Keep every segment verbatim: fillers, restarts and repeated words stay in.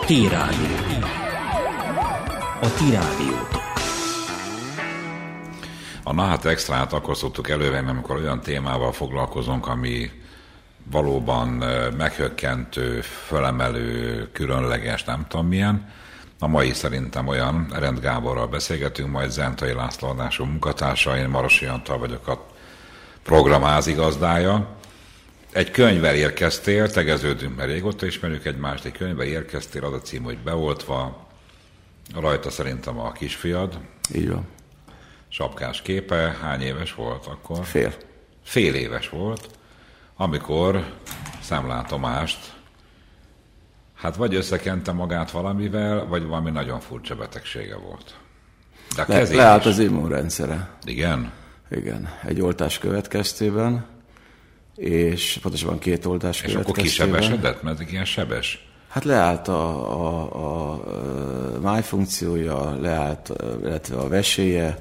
T-Rádió. A ti rádiótok. A Nahat Extrát akkor szoktuk elővenni, amikor olyan témával foglalkozunk, ami valóban meghökkentő, fölemelő, különleges, nem tudom milyen. A mai szerintem olyan. Rend Gáborral beszélgetünk, majd Zentai László adású munkatársa, én Marosi Antal vagyok a program házigazdája. Egy könyvvel érkeztél, tegeződünk, mert régóta ismerjük egymást, egy könyvvel érkeztél, az a cím, hogy Beoltva, rajta szerintem a kisfiad. Így van. Sapkás képe, hány éves volt akkor? Fél. Fél éves volt, amikor szemlátomást, hát vagy összekente magát valamivel, vagy valami nagyon furcsa betegsége volt. De a Le, leállt az immunrendszere. Igen? Igen, egy oltás következtében, és pontosabban két oltás és következtében. És akkor kisebesedett, mert ilyen sebes? Hát leállt a, a, a, a májfunkciója, leállt, illetve a veséje,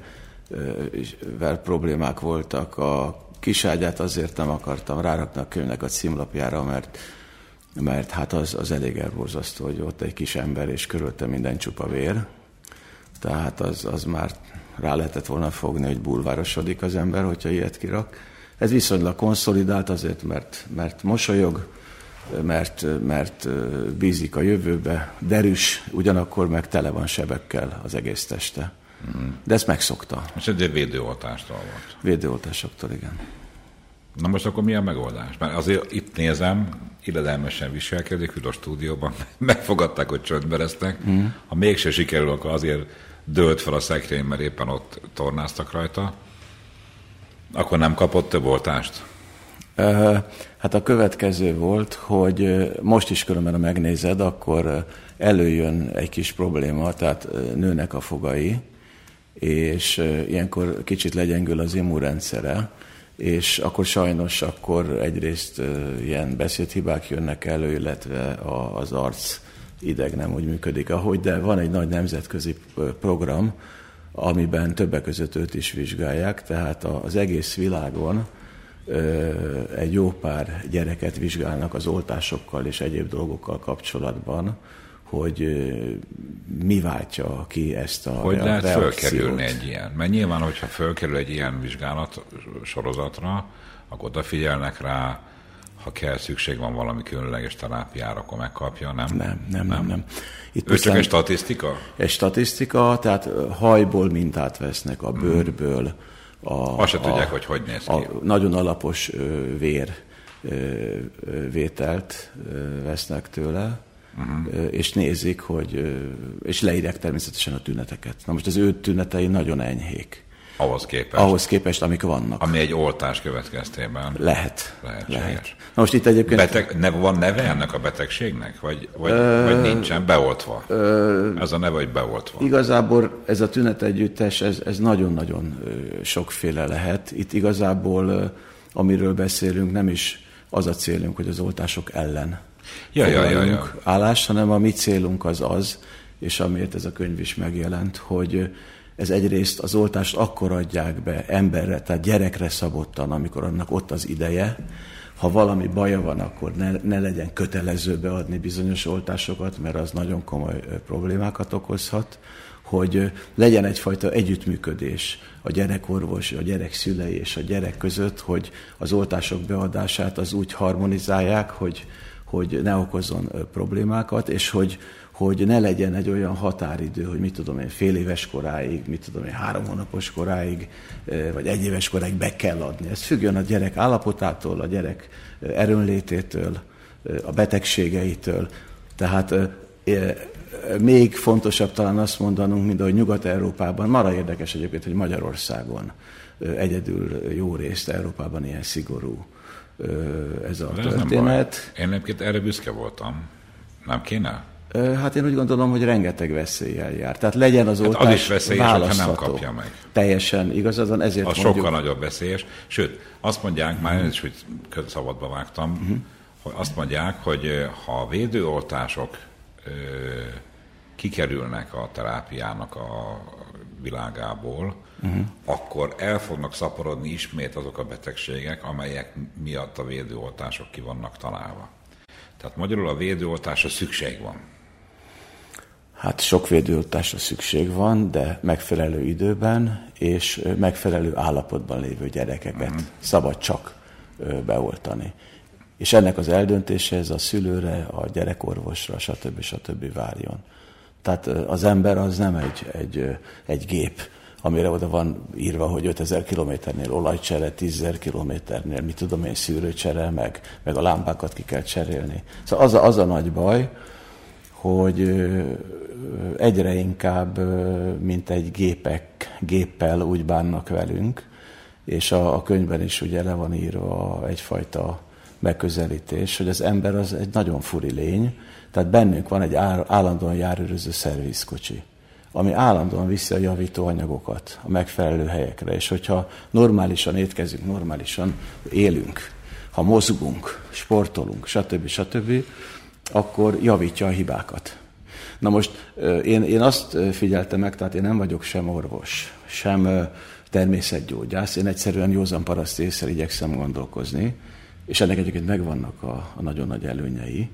vel problémák voltak. A kiságyát azért nem akartam rárakni a könyvnek a címlapjára, mert, mert hát az, az elég elborzasztó, hogy ott egy kis ember, és körülte minden csupa vér. Tehát az, az már rá lehetett volna fogni, hogy bulvárosodik az ember, hogyha ilyet kirak. Ez viszonylag konszolidált azért, mert, mert mosolyog, mert, mert bízik a jövőbe, derűs, ugyanakkor meg tele van sebekkel az egész teste. Mm. De ezt megszokta. És egy védőoltástól volt. Védőoltásoktól, igen. Na most akkor mi a megoldás? Mert azért itt nézem, illedelmesen viselkedik, ül a stúdióban, megfogadták, hogy csöndbe lesznek. Mm. Ha mégse sikerül, akkor azért dőlt fel a szekrény, mert éppen ott tornáztak rajta. Akkor nem kapott több oltást? Uh, hát a következő volt, hogy most is különben, ha megnézed, akkor előjön egy kis probléma, tehát nőnek a fogai, és ilyenkor kicsit legyengül az immunrendszere, és akkor sajnos akkor egyrészt ilyen beszédhibák jönnek elő, illetve az arc ideg nem úgy működik, ahogy, de van egy nagy nemzetközi program, amiben többek között őt is vizsgálják, tehát az egész világon egy jó pár gyereket vizsgálnak az oltásokkal és egyéb dolgokkal kapcsolatban, hogy mi váltja ki ezt a Hogy reakciót. lehet fölkerülni egy ilyen? Mert nyilván, hogyha fölkerül egy ilyen vizsgálat sorozatra, akkor odafigyelnek rá, ha kell, szükség van valami különleges terápiára, akkor megkapja, nem? Nem, nem, nem. nem. Itt ő csak egy statisztika? Egy statisztika, tehát hajból mintát vesznek, a bőrből. A, Azt se a, tudják, hogy hogy néz ki. A nagyon alapos vér vételt vesznek tőle, uh-huh. és nézik, hogy, és leírják természetesen a tüneteket. Na most az ő tünetei nagyon enyhék. Ahhoz képest? Ahhoz képest, amik vannak. Ami egy oltás következtében? Lehet. Lehetséges. Lehet. Na most itt egyébként... Beteg, ne, van neve ennek a betegségnek? Vagy, vagy, ö, vagy nincsen? Beoltva? Ö, ez a neve, hogy beoltva. Igazából ez a tünetegyüttes, ez, ez nagyon-nagyon sokféle lehet. Itt igazából, amiről beszélünk, nem is az a célunk, hogy az oltások ellen ja, ja, ja, ja. állás, hanem a mi célunk az az, és amiért ez a könyv is megjelent, hogy ez egyrészt az oltást akkor adják be emberre, tehát gyerekre szabottan, amikor annak ott az ideje. Ha valami baja van, akkor ne, ne legyen kötelező beadni bizonyos oltásokat, mert az nagyon komoly problémákat okozhat, hogy legyen egyfajta együttműködés a gyerekorvos, a gyerek szülei és a gyerek között, hogy az oltások beadását az úgy harmonizálják, hogy, hogy ne okozzon problémákat, és hogy hogy ne legyen egy olyan határidő, hogy mit tudom én, fél éves koráig, mit tudom én, három hónapos koráig, vagy egy éves koráig be kell adni. Ez függjön a gyerek állapotától, a gyerek erőnlététől, a betegségeitől. Tehát még fontosabb talán azt mondanunk, mint ahogy Nyugat-Európában, marha érdekes egyébként, hogy Magyarországon egyedül jó részt Európában ilyen szigorú ez a ez történet. Én egyébként erre büszke voltam. Nem kéne? Hát én úgy gondolom, hogy rengeteg veszéllyel jár. Tehát legyen az oltás hát az is veszélyes, választható. Ha nem kapja meg. Teljesen igazad van, ezért az mondjuk... sokkal nagyobb veszélyes. Sőt, azt mondják, már én is hogy szabadba vágtam, uh-huh. hogy azt mondják, hogy ha a védőoltások ö, kikerülnek a terápiának a világából, uh-huh. akkor el fognak szaporodni ismét azok a betegségek, amelyek miatt a védőoltások ki vannak találva. Tehát magyarul a védőoltásra szükség van. Hát sok védőoltásra szükség van, de megfelelő időben és megfelelő állapotban lévő gyerekeket uh-huh. szabad csak beoltani. És ennek az eldöntése ez a szülőre, a gyerekorvosra, stb. stb. Várjon. Tehát az ember az nem egy, egy, egy gép, amire oda van írva, hogy ötezer kilométernél olajcsere, tízezer kilométernél, mit tudom én, szűrőcsere, meg, meg a lámpákat ki kell cserélni. Szóval az a, az a nagy baj, hogy egyre inkább, mint egy gépek, géppel úgy bánnak velünk, és a, a könyvben is ugye le van írva egyfajta megközelítés, hogy az ember az egy nagyon furi lény, tehát bennünk van egy állandóan járőröző szervizkocsi, ami állandóan viszi a javító anyagokat a megfelelő helyekre, és hogyha normálisan étkezünk, normálisan élünk, ha mozgunk, sportolunk, stb. stb., akkor javítja a hibákat. Na most én, én azt figyeltem meg, tehát én nem vagyok sem orvos, sem természetgyógyász, én egyszerűen józan paraszt észre igyekszem gondolkozni, és ennek egyébként megvannak a, a nagyon nagy előnyei,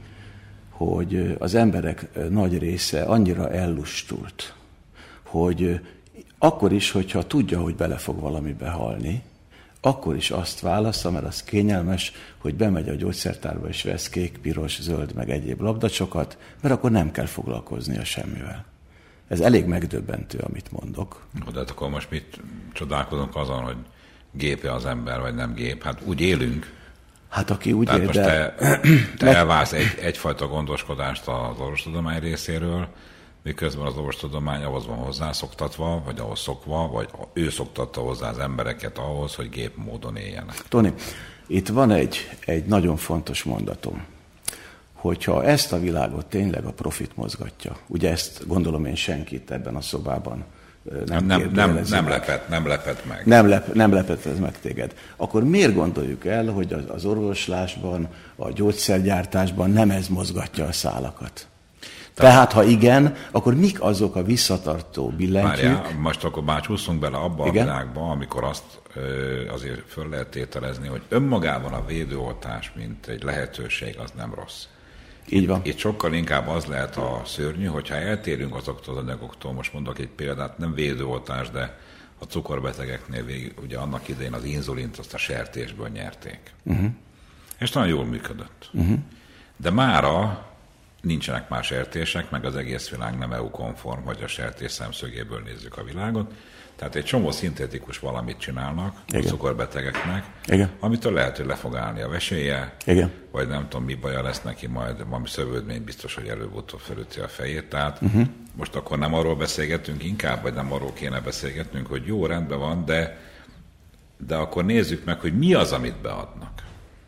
hogy az emberek nagy része annyira ellustult, hogy akkor is, hogyha tudja, hogy bele fog valamibe halni, akkor is azt válaszza, mert az kényelmes, hogy bemegy a gyógyszertárba és vesz kék, piros, zöld, meg egyéb labdacsokat, mert akkor nem kell foglalkoznia semmivel. Ez elég megdöbbentő, amit mondok. De hát akkor most mit csodálkozunk azon, hogy gépe az ember, vagy nem gép? Hát úgy élünk. Hát aki úgy Tehát él, most de... te, te elvársz egy, egyfajta gondoskodást az orvostudomány részéről, miközben az orvostudomány ahhoz van hozzászoktatva, vagy ahhoz szokva, vagy ő szoktatta hozzá az embereket ahhoz, hogy gép módon éljenek. Tony, itt van egy, egy nagyon fontos mondatom, hogyha ezt a világot tényleg a profit mozgatja, ugye ezt gondolom én senkit ebben a szobában nem nem, nem, nem, lepett, nem lepett meg. Nem, lep, nem lepett ez meg téged. Akkor miért gondoljuk el, hogy az, az orvoslásban, a gyógyszergyártásban nem ez mozgatja a szálakat? Tehát, Tehát, ha igen, akkor mik azok a visszatartó billentyűk? Várjál, most akkor bácsúszunk bele abba igen? a világba, amikor azt ö, azért föl lehet tételezni, hogy önmagában a védőoltás, mint egy lehetőség, az nem rossz. Így van. Itt sokkal inkább az lehet a szörnyű, hogyha eltérünk azoktól az anyagoktól, most mondok egy példát, nem védőoltás, de a cukorbetegeknél végig, ugye annak idején az inzulint azt a sertésből nyerték. Uh-huh. És nagyon jól működött. Uh-huh. De mára nincsenek más sertések, meg az egész világ nem é u-konform, hogy a sertés szemszögéből nézzük a világot. Tehát egy csomó szintetikus valamit csinálnak igen. a cukorbetegeknek, igen. amitől lehet, hogy le fog állni a veséje, igen. vagy nem tudom, mi baja lesz neki, majd valami szövődmény biztos, hogy előbb-utóbb felüti a fejét. Tehát uh-huh. most akkor nem arról beszélgetünk inkább, vagy nem arról kéne beszélgetnünk, hogy jó, rendben van, de, de akkor nézzük meg, hogy mi az, amit beadnak.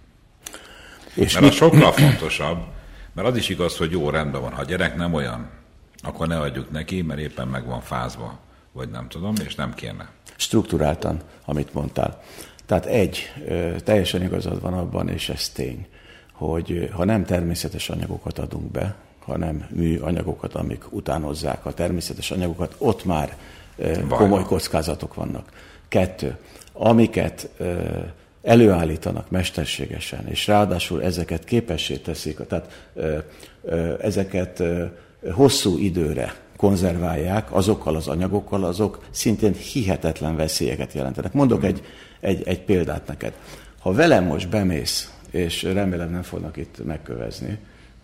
És mert mi... az sokkal fontosabb, mert az is igaz, hogy jó, rendben van. Ha a gyerek nem olyan, akkor ne adjuk neki, mert éppen meg van fázva, vagy nem tudom, és nem kéne. Strukturáltan, amit mondtál. Tehát egy, teljesen igazad van abban, és ez tény, hogy ha nem természetes anyagokat adunk be, hanem műanyagokat, amik utánozzák a természetes anyagokat, ott már Baj. komoly kockázatok vannak. Kettő, amiket előállítanak mesterségesen, és ráadásul ezeket képessé teszik, tehát ezeket hosszú időre konzerválják azokkal az anyagokkal, azok szintén hihetetlen veszélyeket jelentenek. Mondok egy, egy, egy példát neked. Ha velem most bemész, és remélem nem fognak itt megkövezni,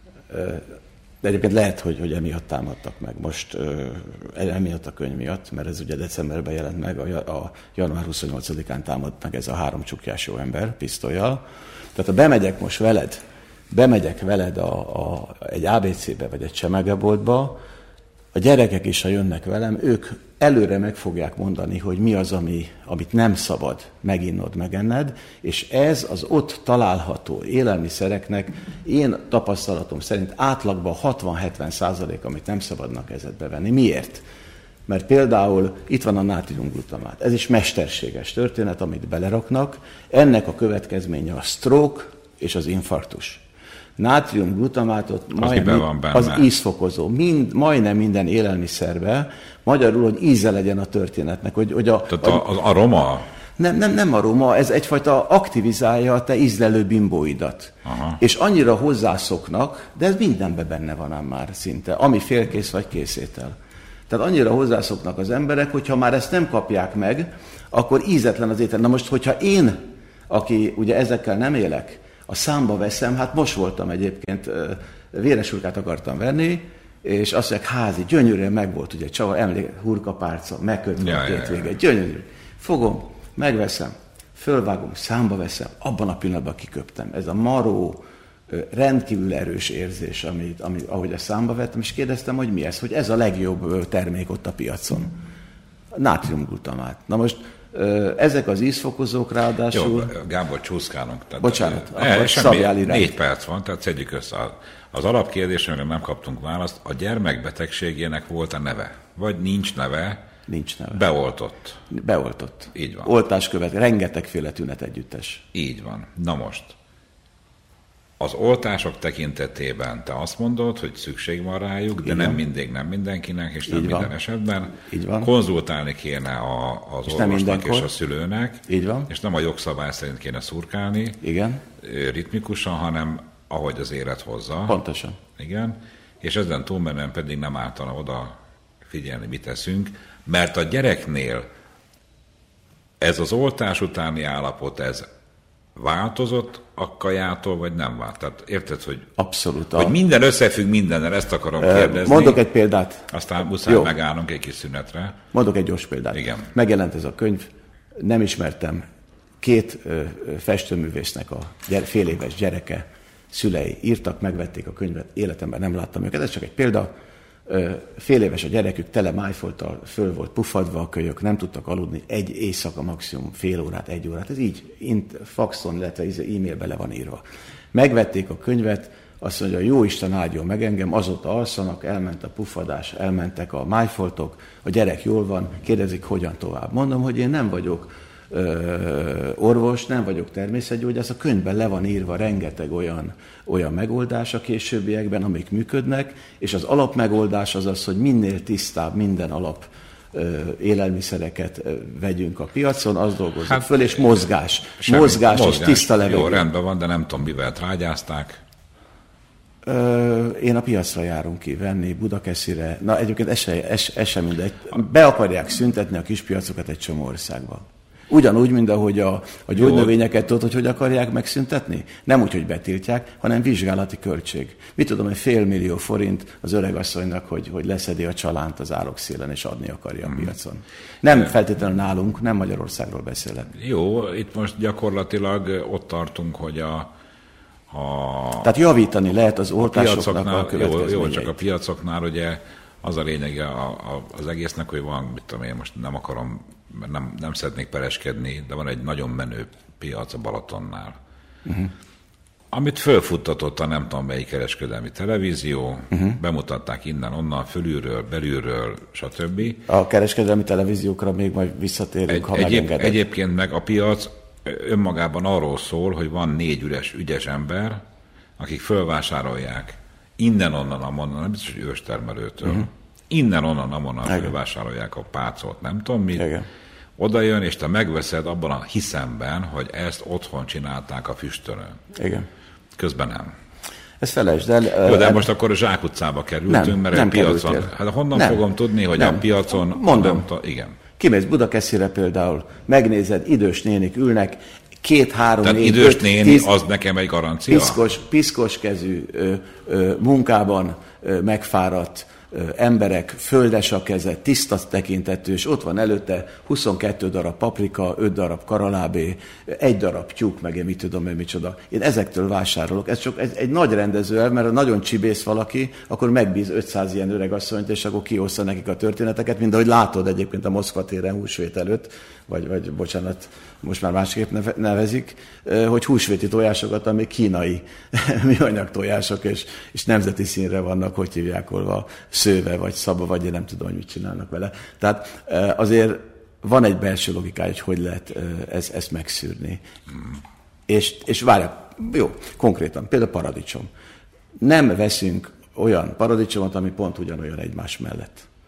de egyébként lehet, hogy, hogy emiatt támadtak meg most, emiatt a könyv miatt, mert ez ugye decemberben jelent meg, a, a január huszonnyolcadikán támad meg ez a három csukjás jó ember pisztollyal. Tehát ha bemegyek most veled, bemegyek veled a, a, egy á bé cé-be vagy egy csemegeboltba, a gyerekek is, ha jönnek velem, ők előre meg fogják mondani, hogy mi az, ami, amit nem szabad meginnod, megenned, és ez az ott található élelmiszereknek én tapasztalatom szerint átlagban hatvan-hetven százalék, amit nem szabadnak kezedbe venni. Miért? Mert például itt van a nátriumglutamát. Ez is mesterséges történet, amit beleraknak. Ennek a következménye a stroke és az infarktus. Nátriumglutamátot majdnem, az ízfokozó, mind, majdnem minden élelmiszerbe, magyarul, hogy íze legyen a történetnek. Hogy, hogy a, Tehát a, a, a roma Nem, nem, nem aroma, ez egyfajta aktivizálja a te ízlelő bimbóidat. Aha. És annyira hozzászoknak, de ez mindenben benne van ám már szinte, ami félkész vagy készétel. Tehát annyira hozzászoknak az emberek, hogyha már ezt nem kapják meg, akkor ízetlen az étel. Na most, hogyha én, aki ugye ezekkel nem élek, a számba veszem, hát most voltam egyébként, véresurkát akartam venni, és azt mondják, házi, gyönyörűen megvolt, ugye, csavar, emlék, hurkapárca, megkötve ja, a két vége, gyönyörű. Fogom, megveszem, fölvágom, számba veszem, abban a pillanatban kiköptem. Ez a maró, rendkívül erős érzés, amit, amit, ahogy a számba vettem, és kérdeztem, hogy mi ez, hogy ez a legjobb termék ott a piacon. Nátriumglutamát. Na most ezek az ízfokozók ráadásul... Jó, Gábor, csúszkálunk. Tehát, Bocsánat, ne, akkor szabjál irány. Négy perc van, tehát szedjük össze. Az alapkérdésre nem kaptunk választ. A gyermekbetegségének volt a neve? Vagy nincs neve? Nincs neve. Beoltott? Beoltott. Így van. Oltás követ, rengetegféle tünet együttes. Így van. Na most, az oltások tekintetében te azt mondod, hogy szükség van rájuk, de nem mindig, nem mindenkinek, és nem minden esetben. Így van. Konzultálni kéne a, az és orvosnak és a szülőnek, így van. És nem a jogszabály szerint kéne szurkálni, igen. ritmikusan, hanem ahogy az élet hozza. Pontosan. Igen, és ezen túlmenően pedig nem ártana oda figyelni, mit teszünk, mert a gyereknél ez az oltás utáni állapot, ez változott a kajától, vagy nem vált? Tehát érted, hogy, abszolút, hogy minden összefügg mindennel, ezt akarom kérdezni. Mondok egy példát. Aztán muszáj Jó. megállnunk egy kis szünetre. Mondok egy gyors példát. Igen. Megjelent ez a könyv, nem ismertem két ö, festőművésznek a gyere, fél éves gyereke, szülei írtak, megvették a könyvet, életemben nem láttam őket, ez csak egy példa. Fél éves a gyerekük, tele májfolttal föl volt puffadva a kölyök, nem tudtak aludni, egy éjszaka maximum, fél órát, egy órát. Ez így int, faxon, illetve e-mailbe le van írva. Megvették a könyvet, azt mondja, jó Isten áldjon meg engem, azóta alszanak, elment a puffadás, elmentek a májfoltok, a gyerek jól van, kérdezik, hogyan tovább. Mondom, hogy én nem vagyok ö, orvos, nem vagyok természetgyógyász, a könyvben le van írva rengeteg olyan, olyan megoldás a későbbiekben, amik működnek, és az alapmegoldás az az, hogy minél tisztább minden alap ö, élelmiszereket ö, vegyünk a piacon, azt dolgozzuk hát, föl, és mozgás. Semmi, mozgás, mozgás és tiszta levegő. Jó, rendben van, de nem tudom, mivel trágyázták. Ö, én a piacra járunk ki venni, Budakeszire. Na egyébként ez, se, ez, ez sem mindegy. Be akarják szüntetni a kispiacokat egy csomó országban. Ugyanúgy, mint ahogy a, a gyógynövényeket tudod, hogy hogy akarják megszüntetni? Nem úgy, hogy betiltják, hanem vizsgálati költség. Mit tudom, hogy fél millió forint az öregasszonynak, hogy, hogy leszedi a csalánt az árokszélen és adni akarja a piacon. Nem feltétlenül nálunk, nem Magyarországról beszélek. Jó, itt most gyakorlatilag ott tartunk, hogy a, a Tehát javítani lehet az oltásoknak a, a következményeit. Jó, jó, csak a piacoknál ugye az a lényege a, a, az egésznek, hogy van, mit tudom én, most nem akarom, nem, nem szeretnék pereskedni, de van egy nagyon menő piac a Balatonnál. Uh-huh. Amit fölfuttatott a nem tudom melyik kereskedelmi televízió, uh-huh. bemutatták innen, onnan, fölülről, belülről, stb. A kereskedelmi televíziókra még majd visszatérünk, egy, ha egyéb, megengeded. Egyébként meg a piac önmagában arról szól, hogy van négy üres, ügyes ember, akik fölvásárolják innen-onnan, amonnan, nem biztos, hogy őstermelőtől, uh-huh. innen-onnan, amonnan fölvásárolják a pácolt, nem tudom mit, igen. Oda jön, és te megveszed abban a hiszemben, hogy ezt otthon csinálták a füstölön. Igen. Közben nem. Ezt felejtsd el. Jó, de most akkor a Zsákutcába kerültünk, nem, mert nem a piacon... Kerültél. Hát honnan nem. fogom tudni, hogy nem. a piacon... Mondom. Nem, igen. Kimész Budakeszire például, megnézed, idős nénik ülnek, két-három, négy, négy, idős öt, néni, tíz, az nekem egy garancia. Piszkos, piszkos kezű ö, ö, munkában ö, megfáradt ö, emberek, földes a keze, tiszta tekintetű, és ott van előtte huszonkettő darab paprika, öt darab karalábé, egy darab tyúk, meg én mit tudom, én micsoda. Én ezektől vásárolok. Ez csak egy, egy nagy rendező el, mert ha nagyon csibész valaki, akkor megbíz ötszáz ilyen öregasszonyt, és akkor kihozza nekik a történeteket, mint ahogy látod egyébként a Moszkva téren húsvét előtt, vagy, vagy bocsánat, most már másképp nevezik, hogy húsvéti tojásokat, ami kínai műanyag tojások, és, és nemzeti színre vannak, hogy hívják olva, szőve, vagy szaba, vagy én nem tudom, hogy mit csinálnak vele. Tehát azért van egy belső logikája, hogy hogy lehet ez, ezt megszűrni. Mm. És, és várjál, jó, konkrétan, például paradicsom. Nem veszünk olyan paradicsomot, ami pont ugyanolyan egymás mellett.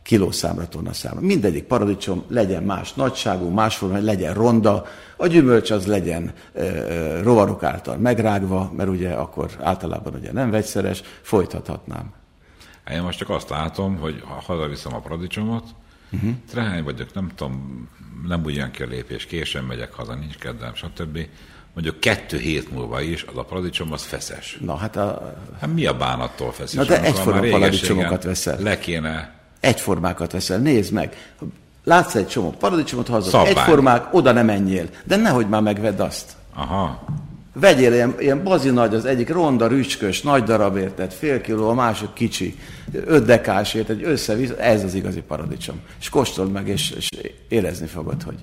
kilószámra, tonnaszámra. Mindegyik paradicsom legyen más nagyságú, más formában, legyen ronda, a gyümölcs az legyen e, e, rovarok által megrágva, mert ugye akkor általában ugye nem vegyszeres, folytathatnám. Én most csak azt látom, hogy ha hazaviszem a paradicsomot, uh-huh. trehány vagyok, nem tudom, nem ugyan ki a lépés, későn megyek haza, nincs kedvem, stb. Mondjuk kettő hét múlva is az a paradicsom az feszes. Na hát a... Hát mi a bánattól feszes? Na de egyforma paradicsomokat veszel. Le kéne... Egyformákat veszel, nézd meg. Látsz egy csomó paradicsomot, hazad, egyformák, oda nem menjél. De nehogy már megvedd azt. Aha. Vegyél ilyen, ilyen bazi nagy, az egyik ronda, rücskös, nagy darabért, tehát fél kiló, a másik kicsi, öt dekásért, egy összevisz, ez az igazi paradicsom. És kóstold meg, és, és érezni fogod, hogy,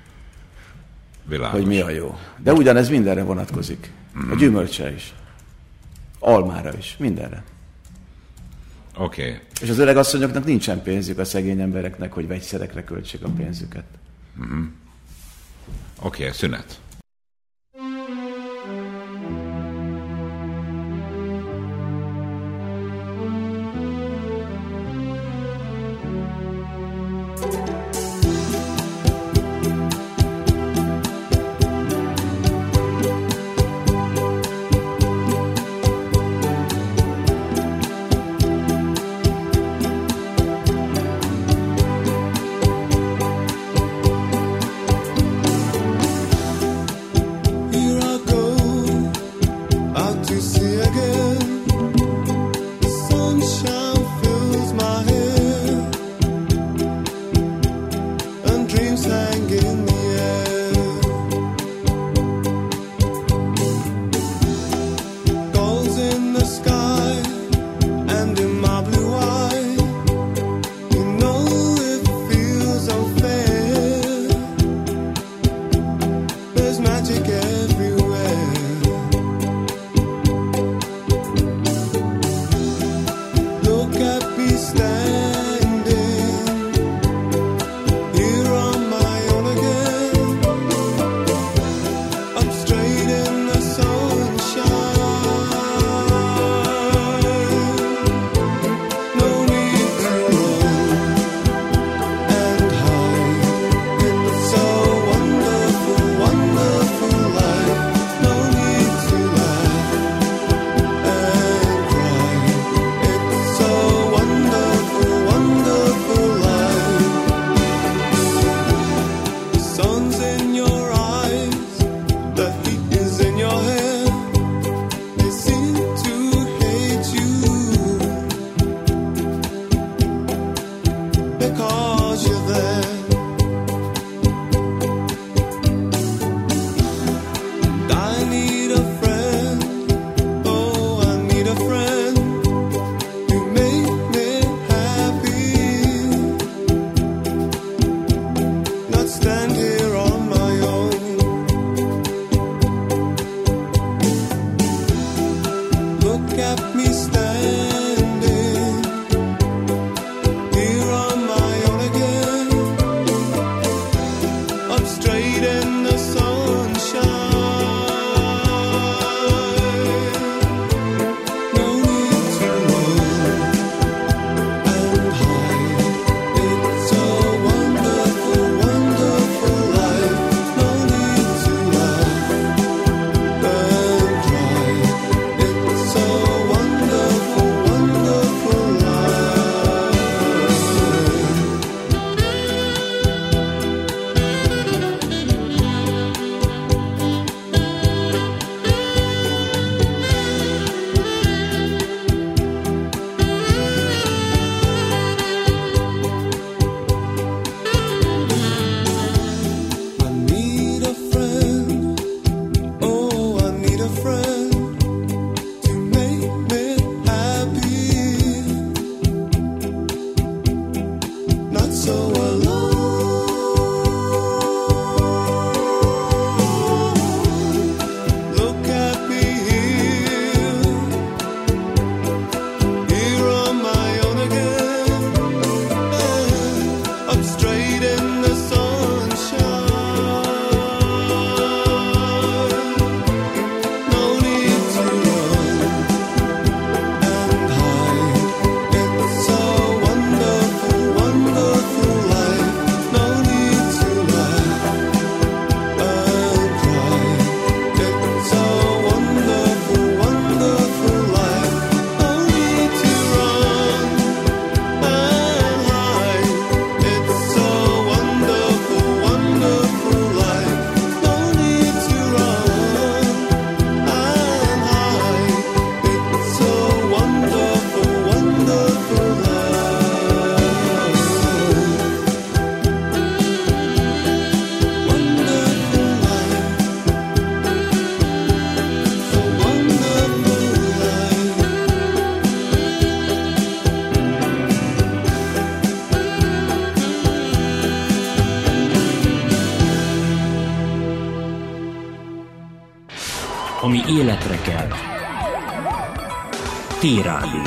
hogy mi a jó. De ugyanez mindenre vonatkozik. Mm. A gyümölcsre is. Almára is, mindenre. Oké. Okay. És az öreg asszonyoknak nincsen pénzük, a szegény embereknek, hogy vegyszerekre költsék a pénzüket. Mm-hmm. Oké, okay, szünet. Look életre kelt. T-Rádió.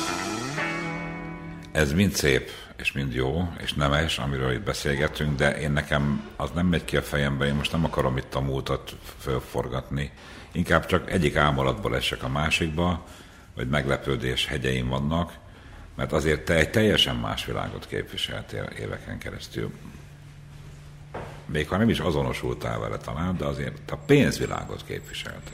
Ez mind szép, és mind jó, és nemes, amiről itt beszélgetünk, de én nekem az nem megy ki a fejembe, én most nem akarom itt a múltat fölforgatni. Inkább csak egyik álmodatból esek a másikba, vagy meglepődés hegyeim vannak, mert azért te egy teljesen más világot képviseltél éveken keresztül. Még ha nem is azonosultál vele talán, de azért a pénzvilágot képviselted.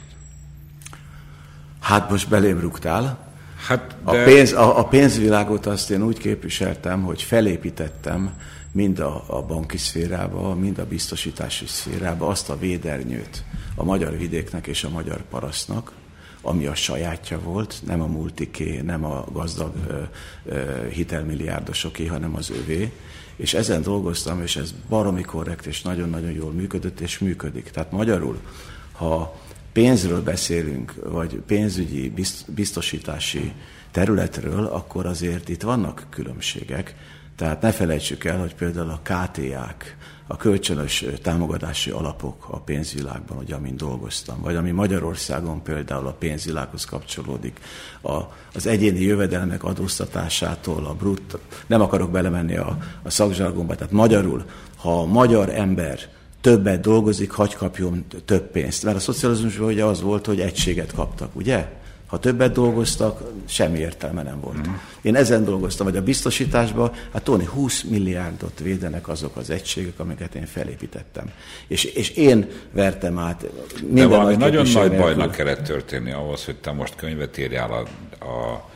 Hát most belém rúgtál. Hát de... a, pénz, a, a pénzvilágot azt én úgy képviseltem, hogy felépítettem mind a, a banki szférába, mind a biztosítási szférába azt a védernyőt a magyar vidéknek és a magyar parasztnak, ami a sajátja volt, nem a multiké, nem a gazdag ö, ö, hitelmilliárdosoké, hanem az övé. És ezen dolgoztam, és ez baromi korrekt, és nagyon-nagyon jól működött, és működik. Tehát magyarul, ha pénzről beszélünk, vagy pénzügyi biztosítási területről, akkor azért itt vannak különbségek. Tehát ne felejtsük el, hogy például a ká té á-k, a kölcsönös támogatási alapok a pénzvilágban, ugye, amin dolgoztam, vagy ami Magyarországon például a pénzvilághoz kapcsolódik, a, az egyéni jövedelmek adóztatásától, a brutt, nem akarok belemenni a, a szakzsargonba, tehát magyarul, ha a magyar ember többet dolgozik, hagy kapjon több pénzt. Mert a szocializmusban ugye az volt, hogy egységet kaptak, ugye? Ha többet dolgoztak, semmi értelme nem volt. Mm. Én ezen dolgoztam, vagy a biztosításban, hát Tóni, húsz milliárdot védenek azok az egységek, amiket én felépítettem. És, és én vertem át minden. De valami nagy nagyon nagy nélkül. Bajnak kellett történni ahhoz, hogy te most könyvet írjál a, a,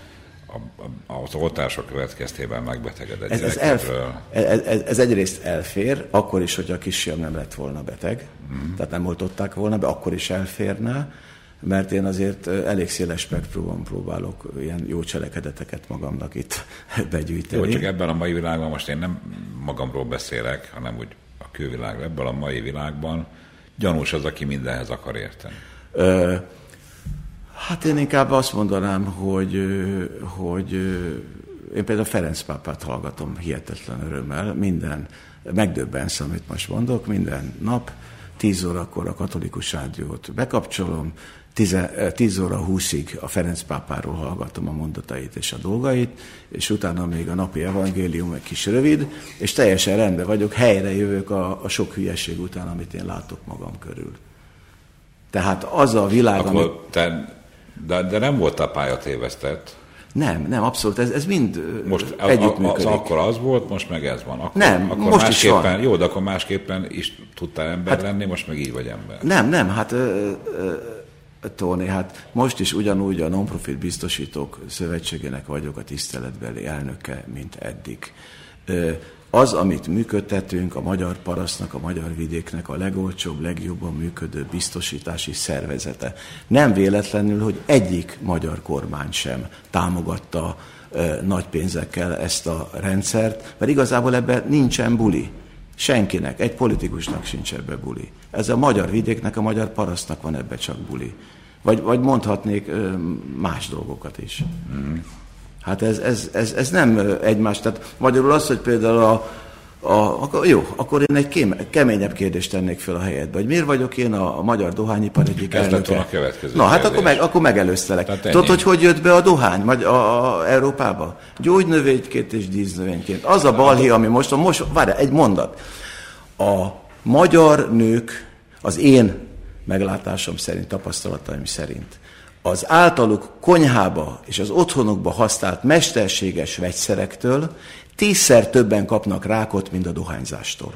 a, az oltások következtében megbetegedett ez, ez, elf, ez, ez, ez egyrészt elfér, akkor is, hogy a kisfiam nem lett volna beteg, mm. tehát nem oltották volna be, akkor is elférne, mert én azért elég széles spektrumon próbálok ilyen jó cselekedeteket magamnak itt begyűjteni. Jó, csak ebben a mai világban most én nem magamról beszélek, hanem úgy a külvilágban. Ebben a mai világban gyanús az, aki mindenhez akar érteni. Ö, hát én inkább azt mondanám, hogy, hogy én például Ferenc pápát hallgatom hihetetlen örömmel, minden, megdöbbensz, amit most mondok, minden nap, tíz órakor a katolikus rádiót bekapcsolom, tíz óra húszig a Ferenc pápáról hallgatom a mondatait és a dolgait, és utána még a napi evangélium egy kis rövid, és teljesen rendben vagyok, helyre jövök a, a sok hülyeség után, amit én látok magam körül. Tehát az a világ, Akkor ami... te, de, de nem voltál pályatévesztett. Nem, nem, abszolút, ez, ez mind most együttműködik. Az akkor az volt, most meg ez van. Akkor, nem, akkor most is van. Jó, de akkor másképpen is tudtál ember hát, lenni, most meg így vagy ember. Nem, nem, hát ö, ö, Tóni, hát most is ugyanúgy a Non-Profit Biztosítók Szövetségének vagyok a tiszteletbeli elnöke, mint eddig. Ö, az, amit működtetünk, a magyar parasztnak, a magyar vidéknek a legolcsóbb, legjobban működő biztosítási szervezete. Nem véletlenül, hogy egyik magyar kormány sem támogatta ö, nagy pénzekkel ezt a rendszert, mert igazából ebben nincsen buli. Senkinek, egy politikusnak sincs ebbe buli. Ez a magyar vidéknek, a magyar parasztnak van ebbe csak buli. Vagy, vagy mondhatnék ö, más dolgokat is. Mm. Hát ez, ez, ez, ez nem egymás. Tehát magyarul az, hogy például a, a, akkor, jó, akkor én egy kéme, keményebb kérdést tennék fel a helyedbe, hogy miért vagyok én a, a magyar dohányipar egyik ez elnöke. lett a következő Na, hát kérdés. akkor, meg, akkor megelőztelek. Tudod, hogy hogy jött be a dohány vagy a, a Európába? Gyógynövényként és dísznövényként. Az a balhé, ami most, most várj, egy mondat. A magyar nők, az én meglátásom szerint, tapasztalataim szerint, az általuk konyhába és az otthonukba használt mesterséges vegyszerektől tízszer többen kapnak rákot, mint a dohányzástól.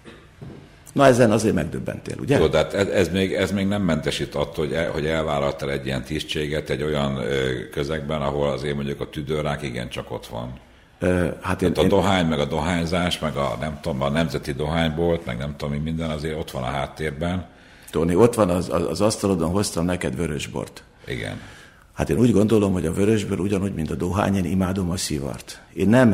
Na, ezen azért megdöbbentél, ugye? Jó, de hát ez, ez, még, ez még nem mentesít attól, hogy, el, hogy elvállaltál egy ilyen tisztséget egy olyan ö, közegben, ahol azért mondjuk a tüdőrák igencsak ott van. Ö, hát én, a én... dohány, meg a dohányzás, meg a, nem tudom, a nemzeti dohánybolt, meg nem tudom, minden azért ott van a háttérben. Tóni, ott van az, az, az asztalodon, hoztam neked vörösbort. Igen. Hát én úgy gondolom, hogy a vörösbör ugyanúgy, mint a dohány, én imádom a szivart. Én nem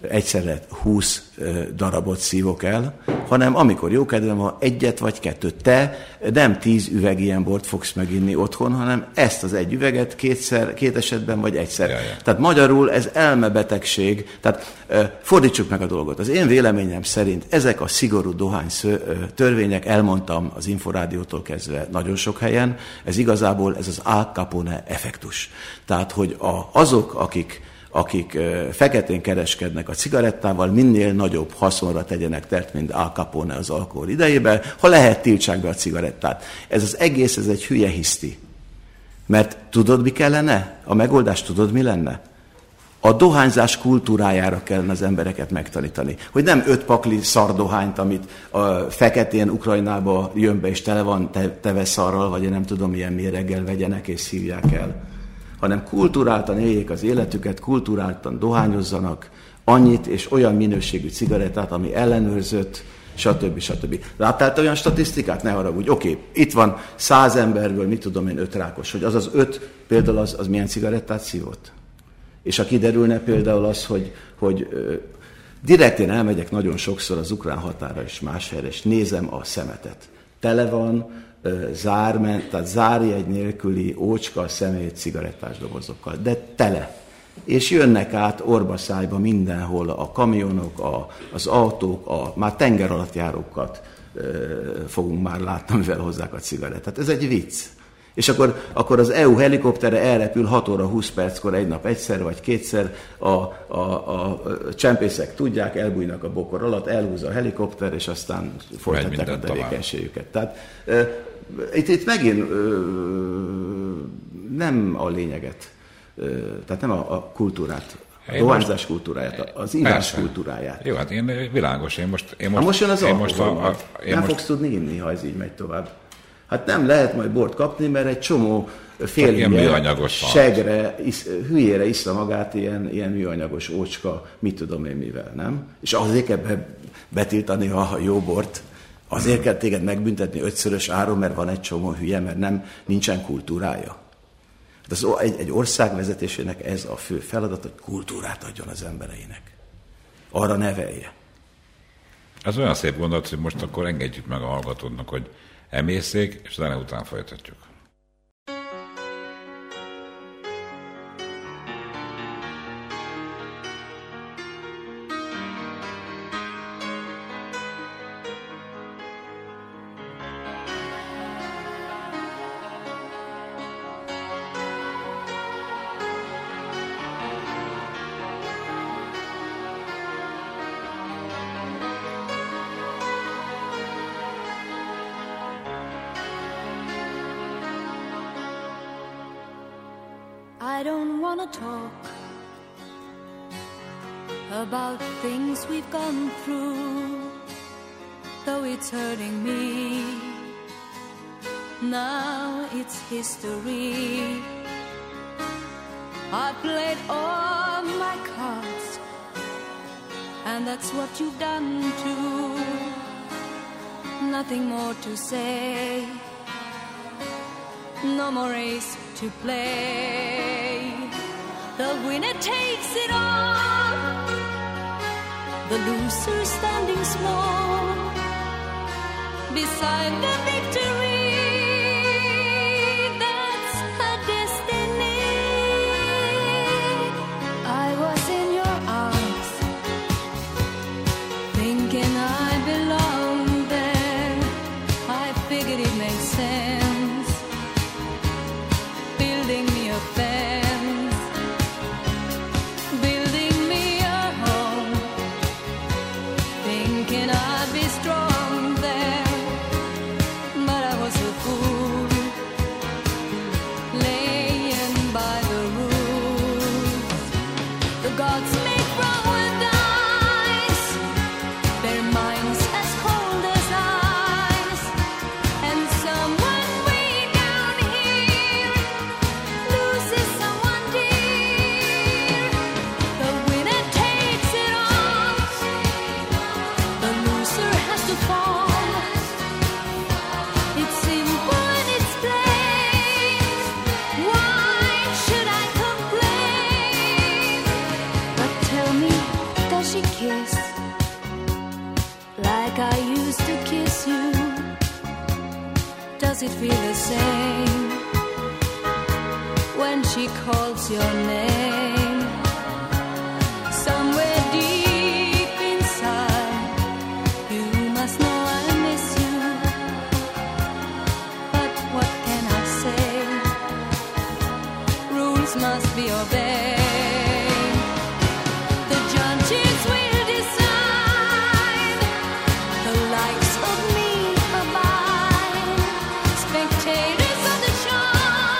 egyszerre húsz darabot szívok el, hanem amikor jókedvem van, egyet vagy kettőt. Te nem tíz üveg ilyen bort fogsz meginni otthon, hanem ezt az egy üveget kétszer, két esetben vagy egyszer. Ja, ja. Tehát magyarul ez elmebetegség. Tehát fordítsuk meg a dolgot. Az én véleményem szerint ezek a szigorú dohány törvények, elmondtam az Inforádiótól kezdve nagyon sok helyen, ez igazából ez az Al Capone effektus. Tehát, hogy a, azok, akik akik feketén kereskednek a cigarettával, minél nagyobb haszonra tegyenek tert, mint Al Capone az alkohol idejében, ha lehet, tiltsák be a cigarettát. Ez az egész, ez egy hülye hiszti. Mert tudod, mi kellene? A megoldás tudod, mi lenne? A dohányzás kultúrájára kellene az embereket megtanítani. Hogy nem öt pakli szardohányt, amit a feketén Ukrajnába jön be, és tele van te, teve szarral, vagy én nem tudom, milyen méreggel vegyenek és szívják el, hanem kulturáltan éljék az életüket, kulturáltan dohányozzanak annyit és olyan minőségű cigarettát, ami ellenőrzött, stb. stb. Láttál olyan statisztikát? Ne haragudj. Oké, okay, itt van száz emberből, mit tudom én, öt rákos, hogy az az öt például az, az milyen cigarettát szívott. És ha kiderülne például az, hogy, hogy ö, direkt én elmegyek nagyon sokszor az ukrán határa és más helyre, és nézem a szemetet. Tele van zárment, tehát zárjegy nélküli ócska szemét cigarettás dobozokkal, de tele. És jönnek át orbaszájba mindenhol a kamionok, a, az autók, a már tenger alatt járókat e, fogunk már látni, mivel hozzák a cigarettát. Ez egy vicc. És akkor, akkor az é u helikoptere elrepül hat óra húsz perckor egy nap egyszer vagy kétszer, a, a, a, a csempészek tudják, elbújnak a bokor alatt, elhúz a helikopter, és aztán folytatják a tevékenységüket. Tehát e, itt, itt megint e, nem a lényeget, e, tehát nem a, a kultúrát, a dohányzás kultúráját, az ivás kultúráját. Jó, hát én világos, én most... Én most, hát most jön az alkohol. A, a, nem most... fogsz tudni inni, ha ez így megy tovább. Hát nem lehet majd bort kapni, mert egy csomó félhülye, segre, isz, hülyére iszza magát ilyen, ilyen műanyagos ócska, mit tudom én mivel, nem? És azért kell betiltani a jó bort, azért kell téged megbüntetni ötszörös áron, mert van egy csomó hülye, mert nem, nincsen kultúrája. Az, egy, egy ország vezetésének ez a fő feladat, hogy kultúrát adjon az embereinek. Arra nevelje. Ez olyan szép gondolat, hogy most akkor engedjük meg a hallgatódnak, hogy emészék, és zene után folytatjuk. I don't wanna talk about things we've gone through, though it's hurting me. Now it's history. I played all my cards, and that's what you've done too. Nothing more to say, no more race to play. The winner takes it all, the loser standing small beside the victory. That's her destiny. I was in your arms, thinking I belonged there. I figured it made sense, building me a fence, building me a home, thinking I'd be strong there, but I was a fool, laying by the rules. The gods make wrong with dice, their minds as cold as ice, and someone way down here loses someone dear. The winner takes it all, the loser has to fall. It's simple and it's plain. Why should I complain? But she kiss like I used to kiss you? Does it feel the same when she calls your name? Somewhere deep inside, you must know I miss you. But what can I say? Rules must be obeyed. The judges will decide the likes of me or mine. Spectators of the show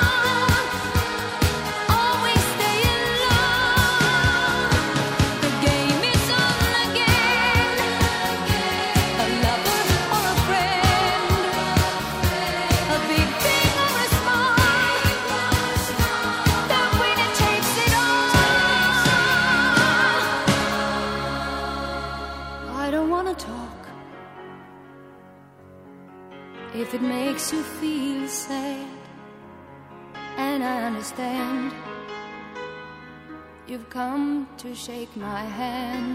always stay in love. The game is on again. A lover or a friend, a big thing or a small, the winner takes it all. I don't wanna talk if it makes you feel sad, and I understand you've come to shake my hand.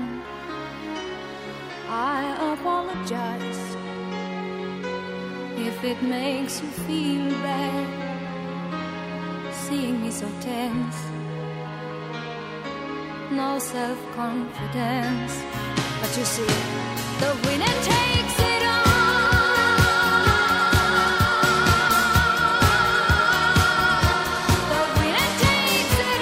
I apologize if it makes you feel bad, seeing me so tense, no self-confidence. But you see, the winner takes it all. The winner takes it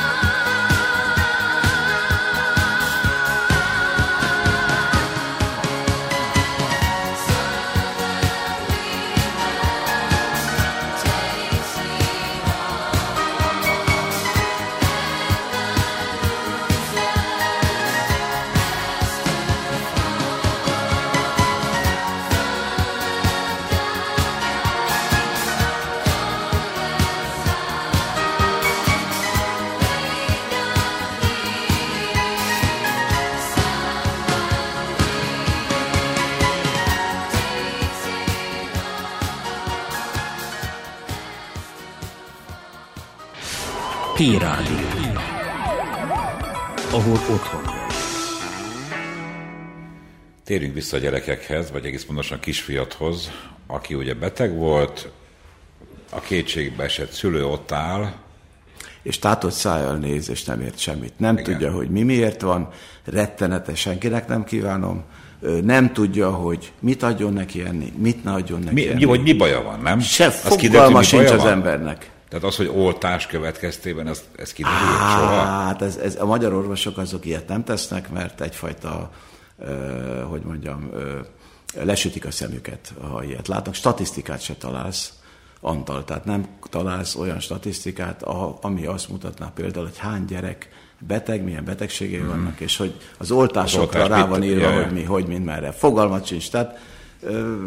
P-Rádió, ahol otthon vagy. Térjünk vissza a gyerekekhez, vagy egész pontosan a kisfiathoz, aki ugye beteg volt, a kétségbe esett szülő ott áll, és tátott szájjal néz, és nem ért semmit. Nem Igen. tudja, hogy mi miért van, rettenetes, senkinek nem kívánom, Ö, nem tudja, hogy mit adjon neki enni, mit ne adjon neki mi, enni. hogy mi baja van, nem? Se Az kiderül, fogalma mi sincs baja az van? embernek. Tehát az, hogy oltás következtében, ez, ez kiderül soha? Hát ez, ez, a magyar orvosok azok ilyet nem tesznek, mert egyfajta, ö, hogy mondjam, ö, lesütik a szemüket, ha ilyet látnak. Statisztikát se találsz, Antal, tehát nem találsz olyan statisztikát, ami azt mutatná például, hogy hány gyerek beteg, milyen betegségei hmm. vannak, és hogy az oltásokra az oltás rá van írva, jaj, hogy mi, hogy mind merre. Fogalmat sincs. Tehát, ö,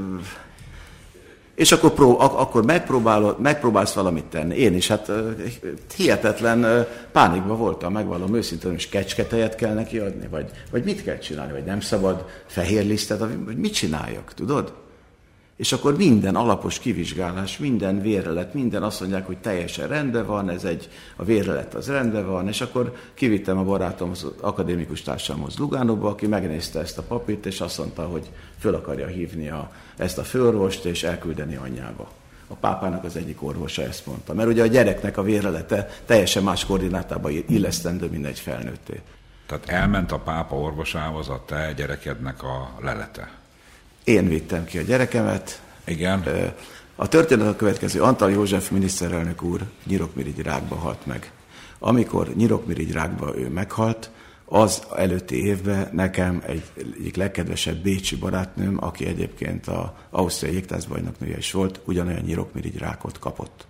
és akkor, pró, ak- akkor megpróbálod, megpróbálsz valamit tenni. Én is, hát ö, hihetetlen ö, pánikban voltam, megvallom őszintén, és kecsketejet kell neki adni, vagy, vagy mit kell csinálni, vagy nem szabad fehér lisztet, vagy mit csináljak, tudod? És akkor minden alapos kivizsgálás, minden vérlelet, minden azt mondják, hogy teljesen rendben van, ez egy, a vérlelet az rendben van, és akkor kivittem a barátomhoz, az akadémikus társamhoz Lugánóba, aki megnézte ezt a papírt, és azt mondta, hogy föl akarja hívni a, ezt a főorvost, és elküldeni anyjába. A pápának az egyik orvosa ezt mondta, mert ugye a gyereknek a vérlelete teljesen más koordinátába illesztendő, mint egy felnőtté. Tehát elment a pápa orvosához a te gyerekednek a lelete. Én vittem ki a gyerekemet. Igen. A történet a következő. Antal József miniszterelnök úr nyirokmirigy rákba halt meg. Amikor nyirokmirigy rákba ő meghalt, az előtti évben nekem egy egyik legkedvesebb bécsi barátnőm, aki egyébként az ausztriai jégtáncbajnoknője is volt, ugyanolyan nyirokmirigy rákot kapott.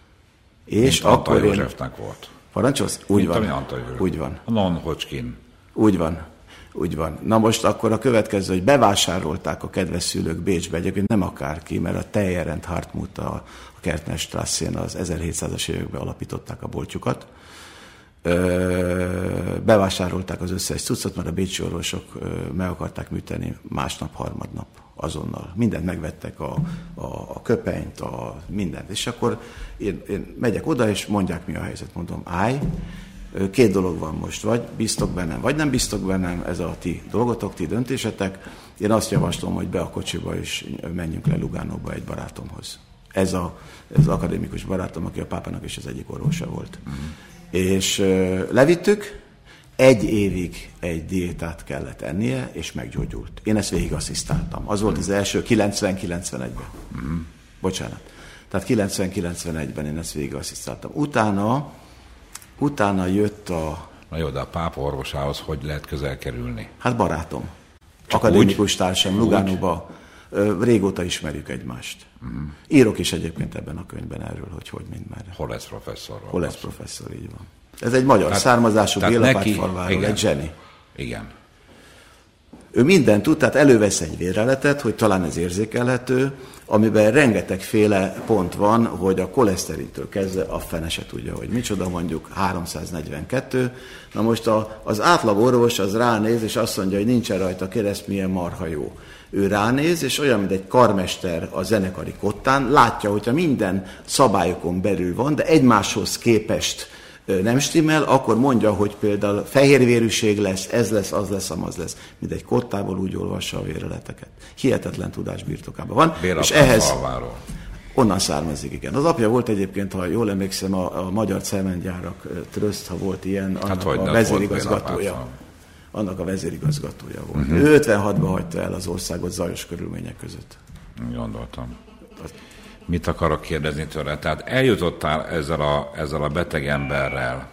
És mint akkor Antal én... Józsefnek volt. Parancsolsz? Úgy mint van. Úgy van. A non-Hodgkin. Úgy van. Úgy van. Na most akkor a következő, hogy bevásárolták a kedves szülők Bécsbe, egyébként nem akárki, mert a Tejerend Hartmut a, a Kertnerstrasszén az ezerhétszázas években alapították a boltjukat. Ö, bevásárolták az összes cuccot, mert a bécsi orvosok ö, meg akarták műteni másnap, harmadnap, azonnal. Mindent megvettek, a, a, a köpenyt, a mindent. És akkor én, én megyek oda, és mondják, mi a helyzet. Mondom, állj, Két dolog van most, vagy bíztok bennem, vagy nem bíztok bennem, ez a ti dolgotok, ti döntésetek. Én azt javaslom, hogy be a kocsiba és menjünk le Lugánóba egy barátomhoz. Ez, a, ez az akadémikus barátom, aki a pápának is az egyik orvosa volt. Uh-huh. És uh, levittük, egy évig egy diétát kellett ennie, és meggyógyult. Én ezt végig asszisztáltam. Az volt az első kilencven-kilencvenegyben. Uh-huh. Bocsánat. Tehát kilencven-kilencvenegyben én ezt végig asszisztáltam. Utána, utána jött a... Na jó, de a pápa orvosához hogy lehet közel kerülni? Hát barátom. Csak akadémikus úgy, társam, Lugánóba. Régóta ismerjük egymást. Uh-huh. Írok is egyébként ebben a könyvben erről, hogy hogy mind merre. Holesz professzorról. Holesz professzor, így van. Ez egy magyar tehát, származású Bélapátfalváról, egy zseni. Igen. Ő mindent tud, tehát elővesz egy vérreletet, hogy talán ez érzékelhető, amiben rengetegféle pont van, hogy a koleszterintől kezdve a fene se tudja, hogy micsoda, mondjuk háromszáznegyvenkettő. Na most a, az átlag orvos az ránéz, és azt mondja, hogy nincsen rajta kereszt, milyen marha jó. Ő ránéz, és olyan, mint egy karmester a zenekari kottán, látja, hogyha minden szabályokon belül van, de egymáshoz képest nem stimmel, akkor mondja, hogy például fehérvérűség lesz, ez lesz, az lesz, amaz lesz. Mint egy kottából úgy olvassa a vérreleteket. Hihetetlen tudás birtokában van. Bélapát és ehhez falváról. Onnan származik, igen. Az apja volt egyébként, ha jól emlékszem, a, a Magyar Cementgyárak Tröszt, ha volt ilyen, annak hát, a vezérigazgatója. Annak a vezérigazgatója volt. Uh-huh. Ő ötvenhatban hagyta el az országot zajos körülmények között. Gondoltam. Mit akarok kérdezni tőle? Tehát eljutottál ezzel a, ezzel a beteg emberrel,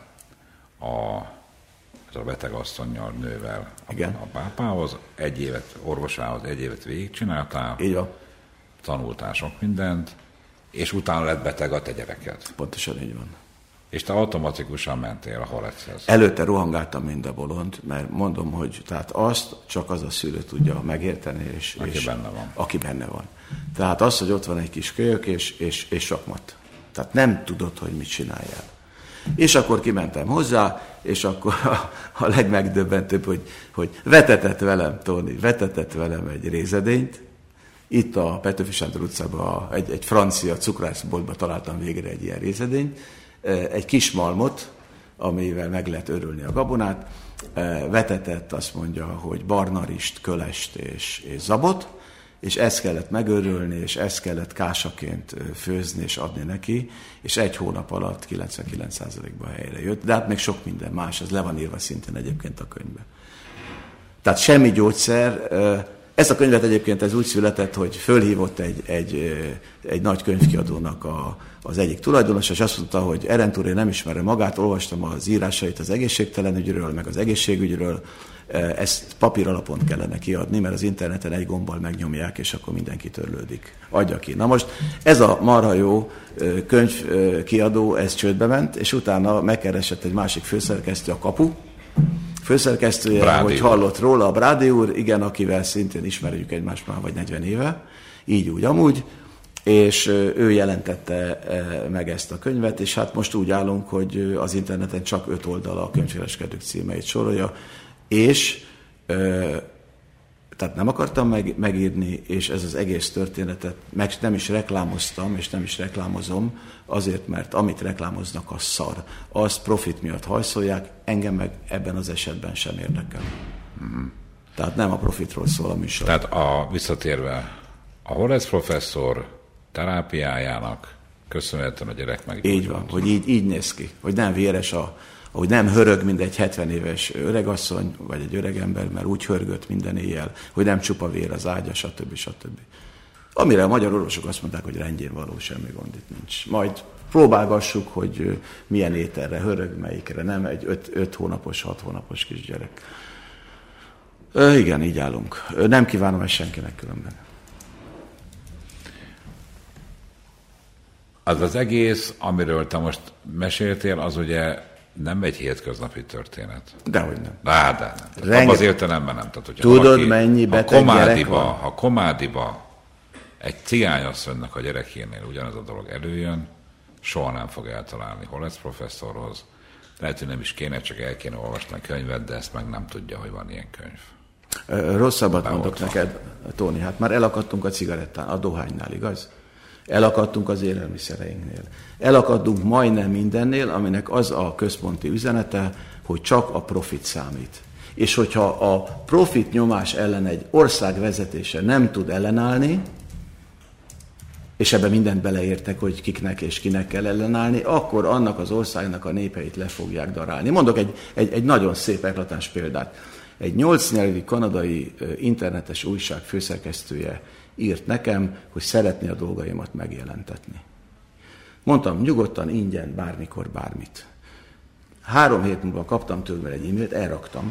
a, ezzel a beteg asszonnyal, nővel igen. a pápához, egy évet orvosához, egy évet végigcsináltál. Így van. Tanultál sok mindent, és utána lett beteg a te gyereked. Pontosan így van. És te automatikusan mentél a Holechez. Előtte rohangáltam, mint a bolond, mert mondom, hogy tehát azt csak az a szülő tudja megérteni, és, aki, és benne van. aki benne van. Tehát az, hogy ott van egy kis kölyök, és, és, és sakmat. Tehát nem tudod, hogy mit csináljál. És akkor kimentem hozzá, és akkor a, a legmegdöbbentőbb, hogy, hogy vetetett velem, Tóni, vetetett velem egy rézedényt. Itt a Petőfi Sándor utcában egy, egy francia cukrászboltban találtam végre egy ilyen rézedényt, egy kis malmot, amivel meg lehet örülni a gabonát, vetetett, azt mondja, hogy barnarist, kölest és, és zabot, és ezt kellett megörülni, és ezt kellett kásaként főzni és adni neki, és egy hónap alatt kilencvenkilenc százalékban helyre jött, de hát még sok minden más, ez le van írva szintén egyébként a könyvben. Tehát semmi gyógyszer. Ezt a könyvet egyébként ez úgy született, hogy fölhívott egy, egy, egy nagy könyvkiadónak a, az egyik tulajdonos, és azt mondta, hogy Erendt úr, én nem ismerem magát, olvastam az írásait az egészségtelen ügyről, meg az egészségügyről, ezt papír alapon kellene kiadni, mert az interneten egy gombbal megnyomják, és akkor mindenki törlődik. Adja ki. Na most ez a marha jó könyvkiadó, ez csődbe ment, és utána megkeresett egy másik főszerkesztő, a Kapu, főszerkesztője, Brádi hogy úr. Hallott róla, a Brádi úr, igen, akivel szintén ismerjük egymást már vagy negyven éve, így úgy amúgy, és ő jelentette meg ezt a könyvet, és hát most úgy állunk, hogy az interneten csak öt oldala a könyvkereskedők címeit sorolja, és tehát nem akartam meg, megírni, és ez az egész történetet meg nem is reklámoztam, és nem is reklámozom, azért, mert amit reklámoznak, az szar. Azt profit miatt hajszolják, engem meg ebben az esetben sem érdekel. Mm-hmm. Tehát nem a profitról szól a műsor. Tehát a, visszatérve, a Holesz professzor terápiájának köszönhetően a gyerek meggyógyult. Így van, hogy így, így néz ki, hogy nem véres a hogy nem hörög, mint egy hetven éves öregasszony, vagy egy öregember, mert úgy hörgött minden éjjel, hogy nem csupa vér az ágya, stb. stb. Amire a magyar orvosok azt mondták, hogy rendjén való, semmi gond itt nincs. Majd próbálgassuk, hogy milyen ételre hörög, melyikre nem, egy öt, öt hónapos, hat hónapos kisgyerek. Ö, igen, így állunk. Nem kívánom ezt senkinek különben. Az az egész, amiről te most meséltél, az ugye nem egy hétköznapi történet. Dehogy nem. Bár, de nem. Renget... Az értelemben nem. Tehát, tudod, valaki, mennyi beteg gyerek van? Ha Komádiba egy cigányasszonynak a gyerekénél ugyanaz a dolog előjön, soha nem fog eltalálni Holesz professzorhoz. Lehet, hogy nem is kéne, csak el kéne olvasni a könyvet, de ezt meg nem tudja, hogy van ilyen könyv. Rosszabbat mondok neked, Tóni, hát már elakadtunk a cigarettán, a dohánynál, igaz? Elakadtunk az élelmiszereinknél. Elakadtunk majdnem mindennél, aminek az a központi üzenete, hogy csak a profit számít. És hogyha a profit nyomás ellen egy ország vezetése nem tud ellenállni, és ebben mindent beleértek, hogy kiknek és kinek kell ellenállni, akkor annak az országnak a népeit le fogják darálni. Mondok egy, egy, egy nagyon szép eklatáns példát. Egy nyolc nyelvű kanadai internetes újság főszerkesztője írt nekem, hogy szeretné a dolgaimat megjelentetni. Mondtam, nyugodtan, ingyen, bármikor, bármit. Három hét múlva kaptam tőle egy e-mailt, elraktam.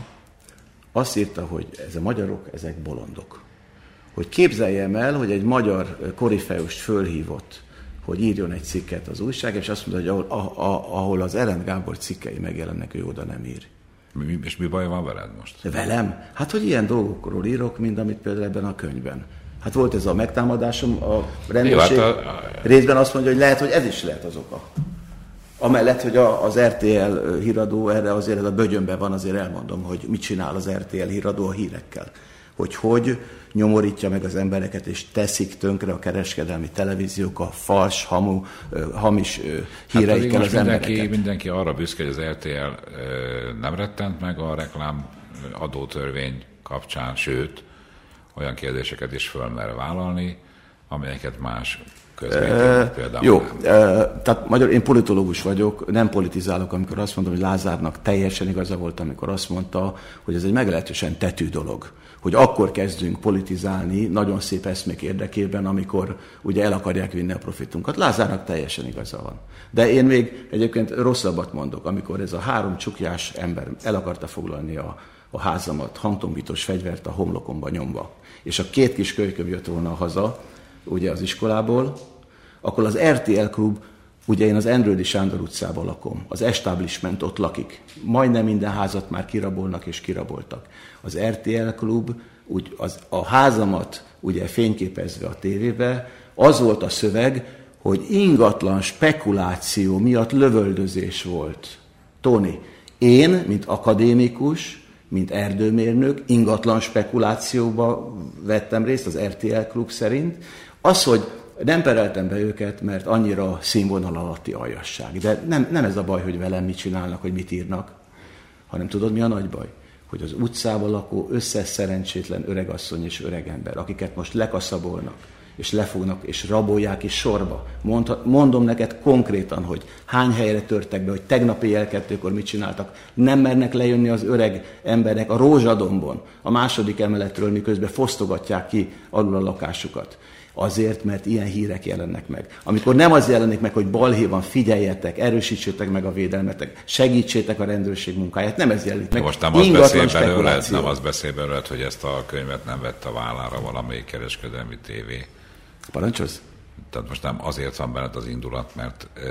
Azt írta, hogy ez a magyarok, ezek bolondok. Hogy képzeljem el, hogy egy magyar korifeust fölhívott, hogy írjon egy cikket az újság, és azt mondta, hogy ahol, a, a, ahol az Eren Gábor cikkei megjelennek, ő oda nem ír. Mi, és mi baj van veled most? De velem? Hát, hogy ilyen dolgokról írok, mint amit például ebben a könyvben. Hát volt ez a megtámadásom, a rendőrség hát a... részben azt mondja, hogy lehet, hogy ez is lehet az oka. Amellett, hogy a, az er té el híradó, erre azért a bögyönben van, azért elmondom, hogy mit csinál az er té el híradó a hírekkel. Hogy hogy nyomorítja meg az embereket, és teszik tönkre a kereskedelmi televíziók a fals, hamu, hamis híreikkel hát az mindenki, embereket. Mindenki arra büszke, hogy az er té el nem rettent meg a reklám adótörvény kapcsán, sőt, olyan kérdéseket is fölmer vállalni, amelyeket más közvélemény például Jó, nem. tehát magyar, én politológus vagyok, nem politizálok, amikor azt mondom, hogy Lázárnak teljesen igaza volt, amikor azt mondta, hogy ez egy meglehetősen tetű dolog, hogy akkor kezdünk politizálni nagyon szép eszmék érdekében, amikor ugye el akarják vinni a profitunkat. Lázárnak teljesen igaza van. De én még egyébként rosszabbat mondok, amikor ez a három csukjás ember el akarta foglalni a, a házamat, hangtombítós fegyvert a homlokomba nyomva, és a két kis kölyköm jött volna haza, ugye az iskolából, akkor az er té el klub, ugye én az Endrődi Sándor utcában lakom, az establishment ott lakik. Majdnem minden házat már kirabolnak és kiraboltak. Az er té el klub, úgy az, a házamat ugye fényképezve a tévébe, az volt a szöveg, hogy ingatlan spekuláció miatt lövöldözés volt. Tóni, én, mint akadémikus, mint erdőmérnök, ingatlan spekulációba vettem részt az er té el klub szerint. Az, hogy nem pereltem be őket, mert annyira színvonal alatti aljasság. De nem, nem ez a baj, hogy velem mit csinálnak, hogy mit írnak, hanem tudod, mi a nagy baj? Hogy az utcában lakó összes szerencsétlen öregasszony és öregember, akiket most lekaszabolnak, és lefognak, és rabolják is sorba. Mondha, mondom neked konkrétan, hogy hány helyre törtek be, hogy tegnap éjjel kettőkor mit csináltak. Nem mernek lejönni az öreg emberek a Rózsadombon, a második emeletről, miközben fosztogatják ki alul a lakásukat. Azért, mert ilyen hírek jelennek meg. Amikor nem az jelenik meg, hogy balhé van, figyeljetek, erősítsétek meg a védelmetek, segítsétek a rendőrség munkáját, nem ez jelenik meg. Most nem az, beszél belőled, nem az beszél belőled, hogy ezt a könyvet nem vette a vállára valamelyik kereskedelmi tévé. Parancsolsz? Tehát most nem azért van benned az indulat, mert ö,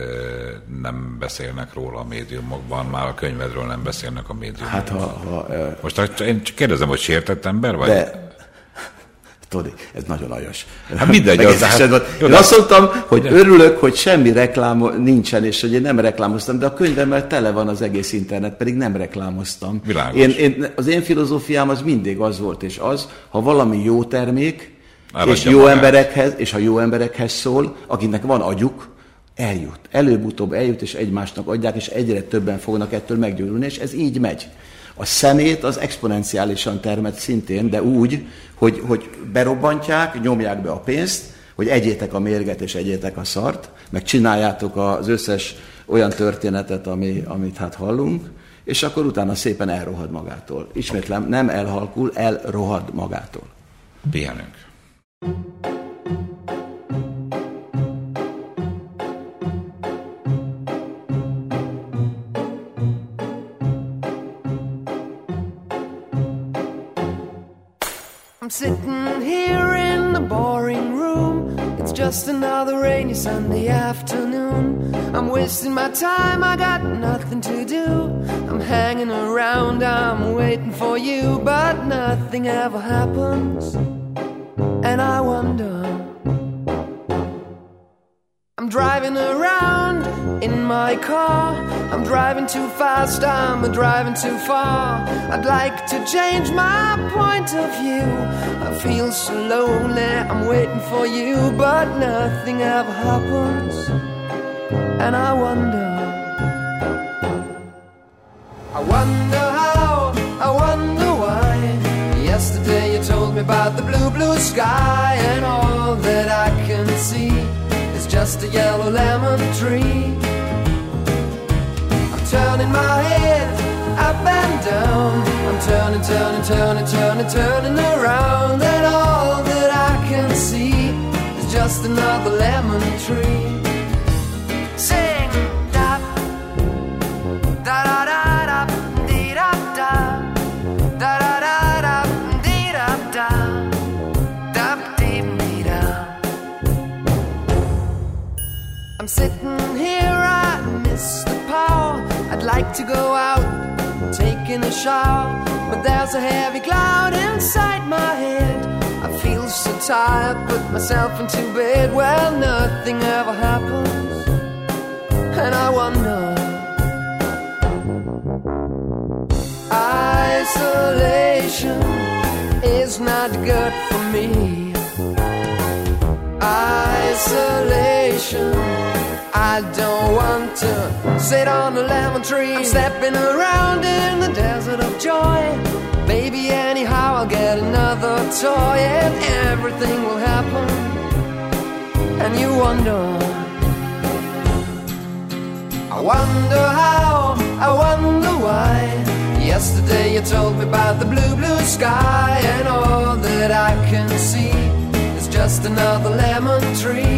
nem beszélnek róla a médiumokban, már a könyvedről nem beszélnek a médiumokban. Hát ha... ha ö... Most én csak kérdezem, hogy sértett ember vagy? De... Tudod, ez nagyon aljas. Hát mindegy. Az, hát, én azt mondtam, hogy de... örülök, hogy semmi reklám nincsen, és hogy én nem reklámoztam, de a könyvemmel tele van az egész internet, pedig nem reklámoztam. Én, én, az én filozófiám az mindig az volt, és az, ha valami jó termék, és jó emberekhez, és ha jó emberekhez szól, akiknek van agyuk, eljut. Előbb-utóbb eljut, és egymásnak adják, és egyre többen fognak ettől meggyógyulni, és ez így megy. A szemét az exponenciálisan termett szintén, de úgy, hogy, hogy berobbantják, nyomják be a pénzt, hogy egyétek a mérget és egyétek a szart, meg csináljátok az összes olyan történetet, ami, amit hát hallunk, és akkor utána szépen elrohad magától. Ismétlem, nem elhalkul, elrohad magától. Pihenünk. I'm sitting here in the boring room. It's just another rainy Sunday afternoon. I'm wasting my time, I got nothing to do. I'm hanging around, I'm waiting for you, but nothing ever happens. And I wonder, I'm driving around in my car. I'm driving too fast, I'm driving too far. I'd like to change my point of view. I feel so lonely, I'm waiting for you, but nothing ever happens. And I wonder, I wonder how, I wonder why. Yesterday you told me about the blue, blue sky, and all that I can see is just a yellow lemon tree. I'm turning my head up and down. I'm turning, turning, turning, turning, turning around, and all that I can see is just another lemon tree. Sing da da da da da dee da da da da da da dee da da da dee dee da. I'm sitting here, I miss the power. I'd like to go out, taking a shower, but there's a heavy cloud inside my head. I feel so tired, put myself into bed. Well, nothing ever happens, and I wonder, isolation is not good for me. Isolation, I don't want to sit on a lemon tree. I'm stepping around in the desert of joy. Baby, anyhow I'll get another toy, and everything will happen. And you wonder, I wonder how, I wonder why. Yesterday you told me about the blue, blue sky, and all that I can see is just another lemon tree.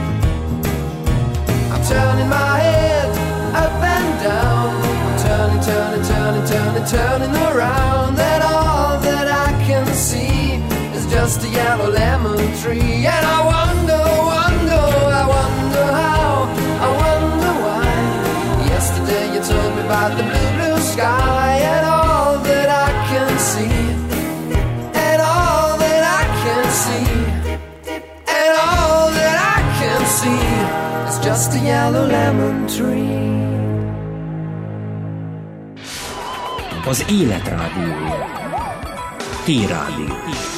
I'm turning my head up and down. I'm turning, turning, turning, turning, turning around, and all that I can see is just a yellow lemon tree. And I wonder, wonder, I wonder how, I wonder why. Yesterday you told me about the blue, blue sky, and all that I can see, and all that I can see, and all that I can see is just a yellow lemon tree. Az Élet Rádiója. Hírrádió.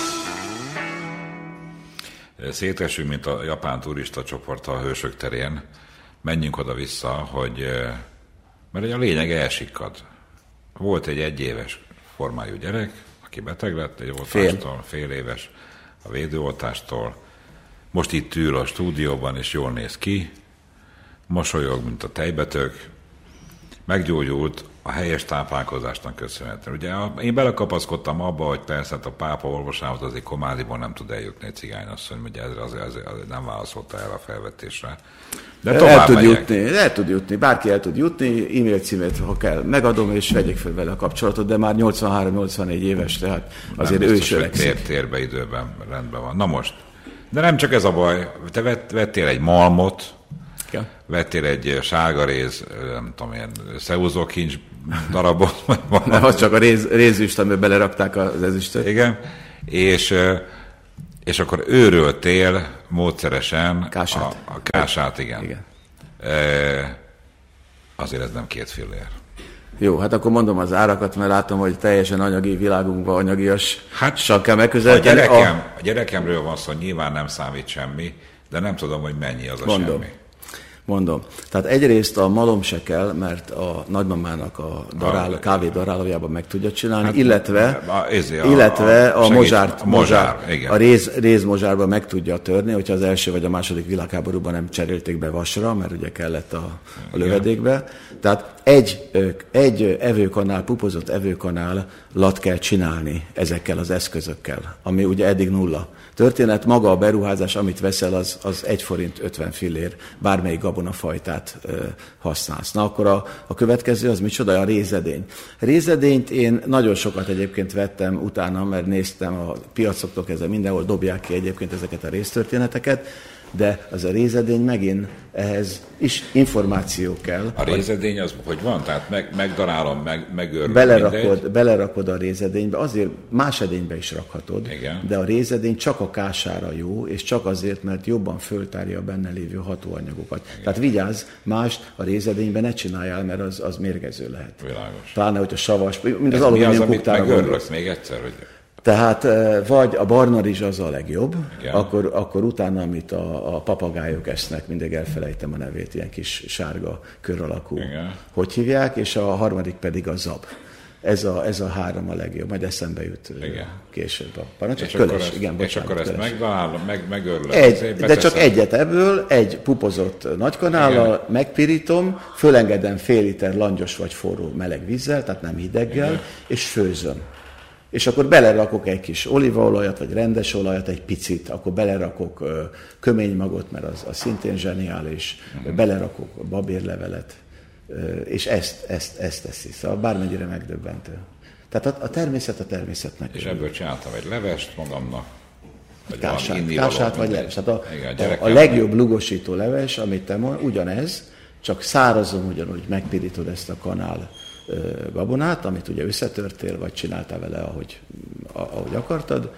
Szétesünk, mint a japán turista csoport a Hősök terén. Menjünk oda-vissza, hogy mert a lényeg elsikkad. Volt egy egyéves formájú gyerek, aki beteg lett egy oltástól, fél. fél éves a védőoltástól. Most itt ül a stúdióban, és jól néz ki, mosolyog, mint a tejbetök, meggyógyult a helyes táplálkozásnak köszönhetően. Ugye én belekapaszkodtam abba, hogy persze a pápa orvosához azért Komádiból nem tud eljutni egy cigányasszony, hogy ez azért, azért, azért nem válaszolta el a felvetésre. De tovább el tud megyek. jutni, el tud jutni, bárki el tud jutni, e-mail címét, ha kell, megadom, és vegyék fel vele a kapcsolatot, de már nyolcvanhárom nyolcvannégy éves, tehát azért nem ő biztos, is öregszik. Tér, térbe, időben rendben van. Na most, de nem csak ez a baj, te vett, vettél egy malmot, ja. vettél egy sárgaréz, nem tudom, ilyen szeúzókincs darabot. Nem, az csak a réz, rézüst, amiben belerakták az ezüstöt. Igen, és, és akkor őröltél módszeresen Kását. A, a kását, igen. igen. E, azért ez nem két fillér. Jó, hát akkor mondom az árakat, mert látom, hogy teljesen anyagi világunkban anyagias hát, kell megközelíteni. A, gyerekem, a... a gyerekemről van szó, nyilván nem számít semmi, de nem tudom, hogy mennyi az a mondom. semmi. Mondom. Tehát egyrészt a malom se kell, mert a nagymamának a, darál, a kávé darálójában meg tudja csinálni, hát, illetve a, a, illetve a, a, a mozsárt, a, mozsár, mozsár, a réz, rézmozsárban meg tudja törni, hogyha az első vagy a második világháborúban nem cserélték be vasra, mert ugye kellett a, a lövedékbe. Tehát egy, egy evőkanál, pupozott evőkanálat kell csinálni ezekkel az eszközökkel, ami ugye eddig nulla. Történet, maga a beruházás, amit veszel, az, az egy forint ötven fillér, bármelyik gabonafajtát ö, használsz. Na akkor a, a következő az micsoda? A rézedény. Rézedényt én nagyon sokat egyébként vettem utána, mert néztem a piacoktól kezdve mindenhol dobják ki egyébként ezeket a réztörténeteket. de az a rézedény megint ehhez is információ kell. A rézedény az hogy van? Tehát meg, megdarálom, meg, megőrül belerakod, belerakod a rézedénybe, azért más edénybe is rakhatod, igen. De a rézedény csak a kására jó, és csak azért, mert jobban föltárja a benne lévő hatóanyagokat. Igen. Tehát vigyázz, mást a rézedényben ne csináljál, mert az, az mérgező lehet. Világos. Pláne, hogy a savas, mint ez az mi az, alumínium amit kuktára megőrlök még egyszer, hogy... Tehát vagy a barna rizs az a legjobb, igen. akkor, akkor utána, amit a, a papagájok esznek, mindig elfelejtem a nevét, ilyen kis sárga kör alakú, igen. Hogy hívják, és a harmadik pedig a zab. Ez a, ez a három a legjobb, majd eszembe jut igen. Később a parancs. És, köles, akkor ezt, igen, bocsánat, és akkor ezt megdalálom, meg, megörlöm. Egy, de csak egyet ebből, egy pupozott nagykanállal, igen. Megpirítom, fölengedem fél liter langyos vagy forró meleg vízzel, tehát nem hideggel, igen. És főzöm. És akkor belerakok egy kis olívaolajat, vagy rendes olajat, egy picit, akkor belerakok ö, köménymagot, mert az, az szintén zseniális, uh-huh. Belerakok babérlevelet, ö, és ezt, ezt, ezt teszi. Szóval bármennyire megdöbbentő. Tehát a, a természet a természetnek. És ebből csináltam egy levest magamnak. Vagy kását, kását vagy leves. Tehát a, igen, a, a legjobb lugosító leves, amit te mond, ugyanez, csak szárazon ugyanúgy megpirítod ezt a kanál gabonát, amit ugye összetörtél, vagy csináltál vele, ahogy, ahogy akartad,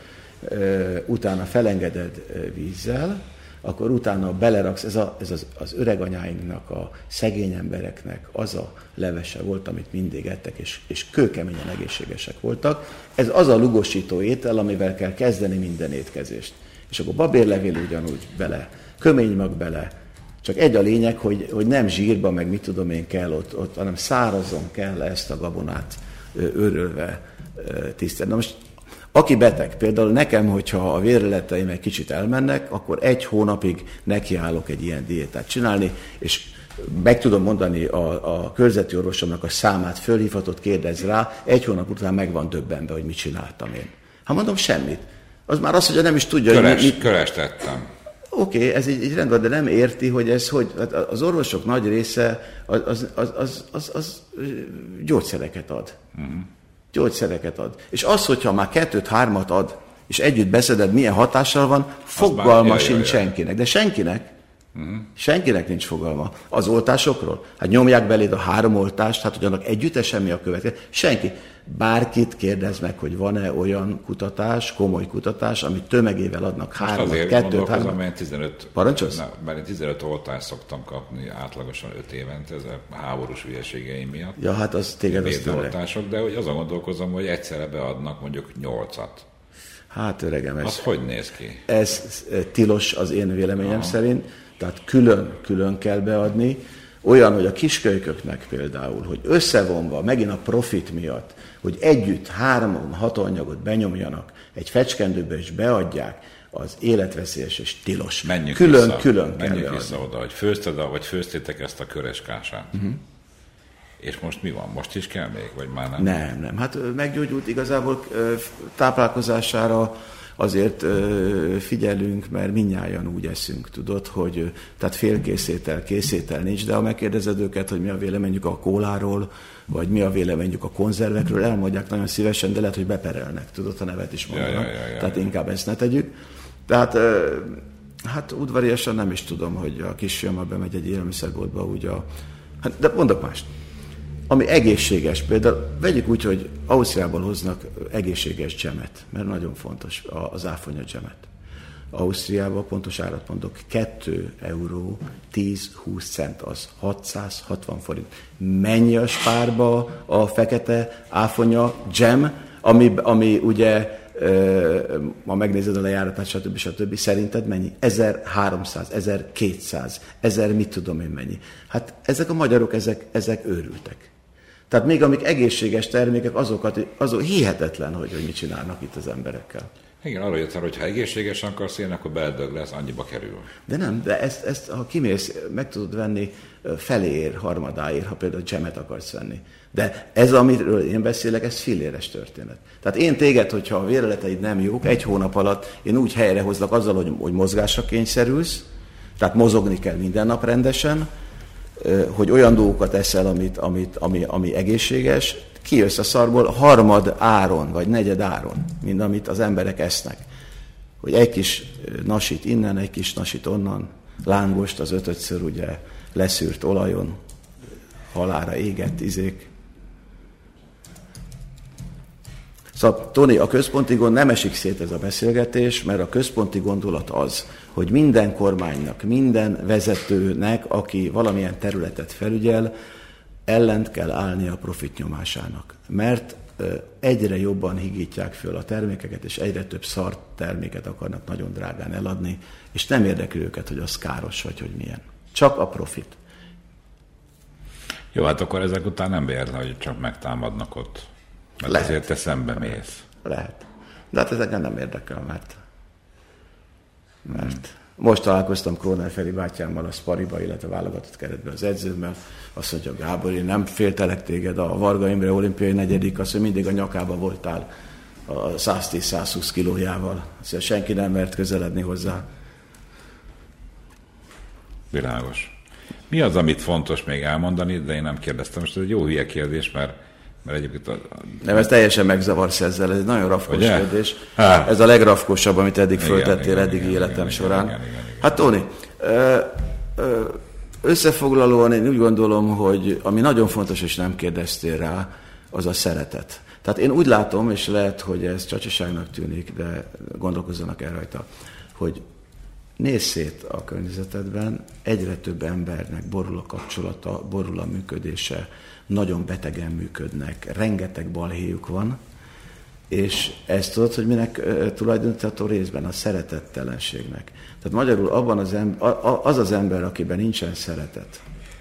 utána felengeded vízzel, akkor utána beleraksz, ez, a, ez az, az öreganyáinknak, a szegény embereknek az a levese volt, amit mindig ettek, és, és kőkeményen egészségesek voltak. Ez az a lugosító étel, amivel kell kezdeni minden étkezést. És akkor babérlevél ugyanúgy bele, köménymag bele, csak egy a lényeg, hogy, hogy nem zsírba, meg mit tudom én kell ott, ott hanem szárazon kell ezt a gabonát őrölve tisztelni. Na most, aki beteg, például nekem, hogyha a vérreleteim egy kicsit elmennek, akkor egy hónapig nekiállok egy ilyen diétát csinálni, és meg tudom mondani a, a körzeti orvosomnak a számát, fölhívhatott, kérdez rá, egy hónap után meg van döbbenve, hogy mit csináltam én. Hát mondom, semmit. Az már az, hogy nem is tudja, Köres, hogy mit... Köres tettem. Oké, okay, ez így, így rendben, de nem érti, hogy ez hogy... Az orvosok nagy része az, az, az, az, az, az gyógyszereket ad. Uh-huh. Gyógyszereket ad. És az, hogyha már kettőt, hármat ad, és együtt beszeded, milyen hatással van, fogalma sincs senkinek. De senkinek. Uh-huh. Senkinek nincs fogalma. Az oltásokról? Hát nyomják beléd a három oltást, hát hogy annak együttesen mi a következő? Senki. Bárkit kérdez meg, hogy van-e olyan kutatás, komoly kutatás, amit tömegével adnak hármat, kettőt, hármat. Mert tizenöt, Parancsolsz? Na, mert én tizenöt oltást szoktam kapni átlagosan öt évente, ez a háborús hülyeségeim miatt. Ja, hát az téged az oltások, de hogy azon gondolkozom, hogy egyszerre beadnak mondjuk nyolcat. Hát öregem, ez... Az hogy néz ki? Ez tilos az én véleményem Aha. szerint, tehát külön-külön kell beadni. Olyan, hogy a kiskölyköknek például, hogy összevonva, megint a profit miatt, hogy együtt három hatóanyagot benyomjanak, egy fecskendőbe is beadják, az életveszélyes és tilos. Menjünk külön, vissza, külön menjünk vissza oda, hogy főzted, vagy főztétek ezt a köres kását. Uh-huh. És most mi van? Most is kell még, vagy már nem? Nem, nem. Hát meggyógyult igazából táplálkozására azért figyelünk, mert mindnyájan úgy eszünk, tudod, hogy tehát félkészétel, készétel nincs, de ha megkérdezed őket, hogy mi a véleményük a kóláról, vagy mi a véleményük a konzervekről, elmondják nagyon szívesen, de lehet, hogy beperelnek, tudod, a nevet is mondanak. Ja, ja, ja, ja, tehát inkább ezt ne tegyük. Tehát hát udvariasan nem is tudom, hogy a kisfiam, ha bemegy egy élelmiszerboltba, úgy a... Hát, de mondok mást. Ami egészséges, például vegyük úgy, hogy Ausztriából hoznak egészséges dzsemet, mert nagyon fontos az áfonya dzsemet. Ausztriában, pontos árat mondok, két euró tíz-húsz cent az, hatszázhatvan forint. Mennyi a spárba a fekete áfonya dzsem, ami, ami ugye, ha megnézed a lejáratát, stb. stb. Szerinted mennyi? ezerháromszáz, ezerkétszáz, ezer mit tudom én mennyi. Hát ezek a magyarok, ezek, ezek őrültek. Tehát még amik egészséges termékek, azokat, azok hihetetlen, hogy, hogy mit csinálnak itt az emberekkel. Igen, arra jött el, hogy ha egészségesen akarsz élni, akkor beledög lesz, annyiba kerül. De nem, de ezt, ezt ha kimész, meg tudod venni feléért, harmadáért, ha például dzsemet akarsz venni. De ez, amiről én beszélek, ez filléres történet. Tehát én téged, hogyha a vérreleteid nem jók, egy hónap alatt én úgy helyrehozlak azzal, hogy, hogy mozgásra kényszerülsz, tehát mozogni kell minden nap rendesen, hogy olyan dolgokat eszel, amit, amit, ami, ami egészséges, kijössz a szarból harmad áron, vagy negyed áron, mint amit az emberek esznek. hogy egy kis nasit innen, egy kis nasit onnan, lángost az ötödször ugye leszűrt olajon, halálra égett izék. Szóval, Tony, a központi gond nem esik szét ez a beszélgetés, mert a központi gondolat az, hogy minden kormánynak, minden vezetőnek, aki valamilyen területet felügyel, ellent kell állni a profit nyomásának. Mert egyre jobban higítják föl a termékeket, és egyre több szart terméket akarnak nagyon drágán eladni, és nem érdekli őket, hogy az káros vagy, hogy milyen. Csak a profit. Jó, hát akkor ezek után nem véletlen, hogy csak megtámadnak ott. Mert lehet. Ezért te szembe mész. Lehet. De hát ezeken nem érdekel, mert, mert hmm. most találkoztam Króner Feri bátyámmal a Spariba, illetve válogatott keretben az edzőmmel. Azt mondja, Gábor, én nem féltelek téged, a Varga Imre olimpiai negyedik, azt, hogy mindig a nyakába voltál a száztíz-százhúsz kilójával. Azt mondja, senki nem mert közeledni hozzá. Világos. Mi az, amit fontos még elmondani, de én nem kérdeztem. Most ez egy jó hülye kérdés, mert Mert egyébként a... Nem, ez teljesen megzavarsz ezzel, ez egy nagyon rafkos ugye? kérdés. Há. Ez a legrafkosabb, amit eddig igen, föltettél igen, eddig igen, életem igen, során. Igen, igen, igen, igen. Hát Tóni, összefoglalóan én úgy gondolom, hogy ami nagyon fontos, és nem kérdeztél rá, az a szeretet. Tehát én úgy látom, és lehet, hogy ez csacsiságnak tűnik, de gondolkozzanak el rajta, hogy nézz szét a környezetedben, egyre több embernek borul a kapcsolata, borul a működése, nagyon betegen működnek, rengeteg balhéjuk van, és ezt tudod, hogy minek tulajdonítható részben? A szeretettelenségnek. Tehát magyarul abban az, ember, az az ember, akiben nincsen szeretet,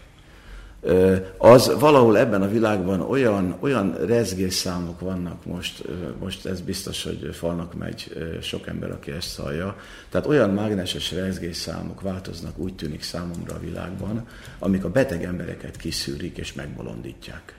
az valahol ebben a világban olyan, olyan rezgésszámok vannak most, most ez biztos, hogy falnak megy sok ember, aki ezt hallja, tehát olyan mágneses rezgésszámok változnak, úgy tűnik számomra a világban, amik a beteg embereket kiszűrik és megbolondítják.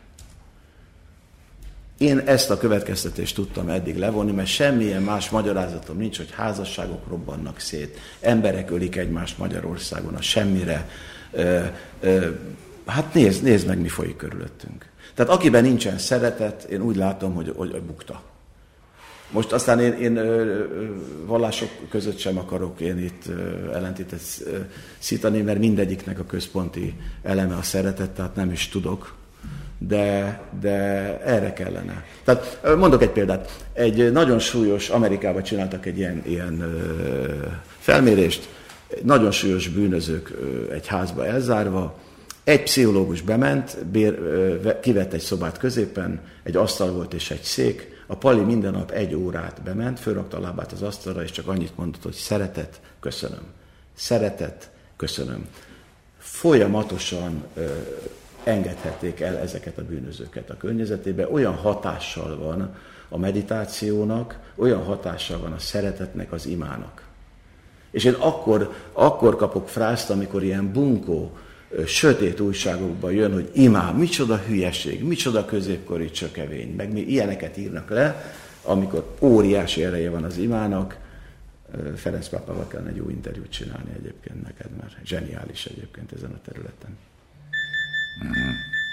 Én ezt a következtetést tudtam eddig levonni, mert semmilyen más magyarázatom nincs, hogy házasságok robbannak szét, emberek ölik egymást Magyarországon a semmire. Ö, ö, hát nézd, nézd meg, mi folyik körülöttünk. Tehát akiben nincsen szeretet, én úgy látom, hogy, hogy bukta. Most aztán én, én vallások között sem akarok én itt ellentétet szítani, mert mindegyiknek a központi eleme a szeretet, tehát nem is tudok. De, de erre kellene. Tehát mondok egy példát. Egy nagyon súlyos, Amerikában csináltak egy ilyen, ilyen felmérést, nagyon súlyos bűnözők egy házba elzárva, egy pszichológus bement, bér, kivett egy szobát középen, egy asztal volt és egy szék, a pali minden nap egy órát bement, fölrakta a lábát az asztalra, és csak annyit mondott, hogy szeretet, köszönöm. Szeretet, köszönöm. Folyamatosan engedhették el ezeket a bűnözőket a környezetébe, olyan hatással van a meditációnak, olyan hatással van a szeretetnek, az imának. És én akkor, akkor kapok frászt, amikor ilyen bunkó, sötét újságokban jön, hogy imám, micsoda hülyeség, micsoda középkori csökevény, meg mi ilyeneket írnak le, amikor óriási ereje van az imának. Ferenc pápával kellene egy jó interjút csinálni egyébként neked, mert zseniális egyébként ezen a területen. Mm.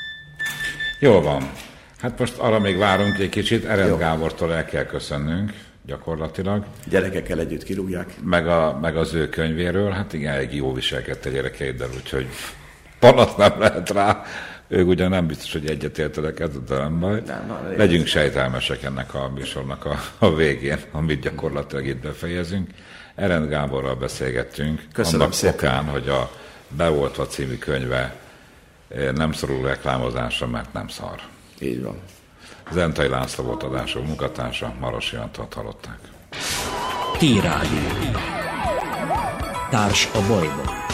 Jól van. Hát most arra még várunk egy kicsit. Erendt Gábortól el kell köszönnünk gyakorlatilag. Gyerekekkel együtt kirúgják. Meg, a, meg az ő könyvéről. Hát igen, egy jó viselkedett a gyerekeiddel, úgyhogy panasz nem lehet rá. Ők ugye nem biztos, hogy egyetértenek ezzel, de nem baj. Nem, nem, legyünk sejtelmesek ennek a műsornak a, a végén, amit gyakorlatilag itt befejezünk. Erendt Gáborral beszélgettünk. Köszönöm annak szépen. okán, hogy a Beoltva című könyve nem szorul reklámozásra, mert nem szar. Így van. Zentai László volt adások munkatársa, Marosi Antont hallották. T-Rádió. Társ a bajban.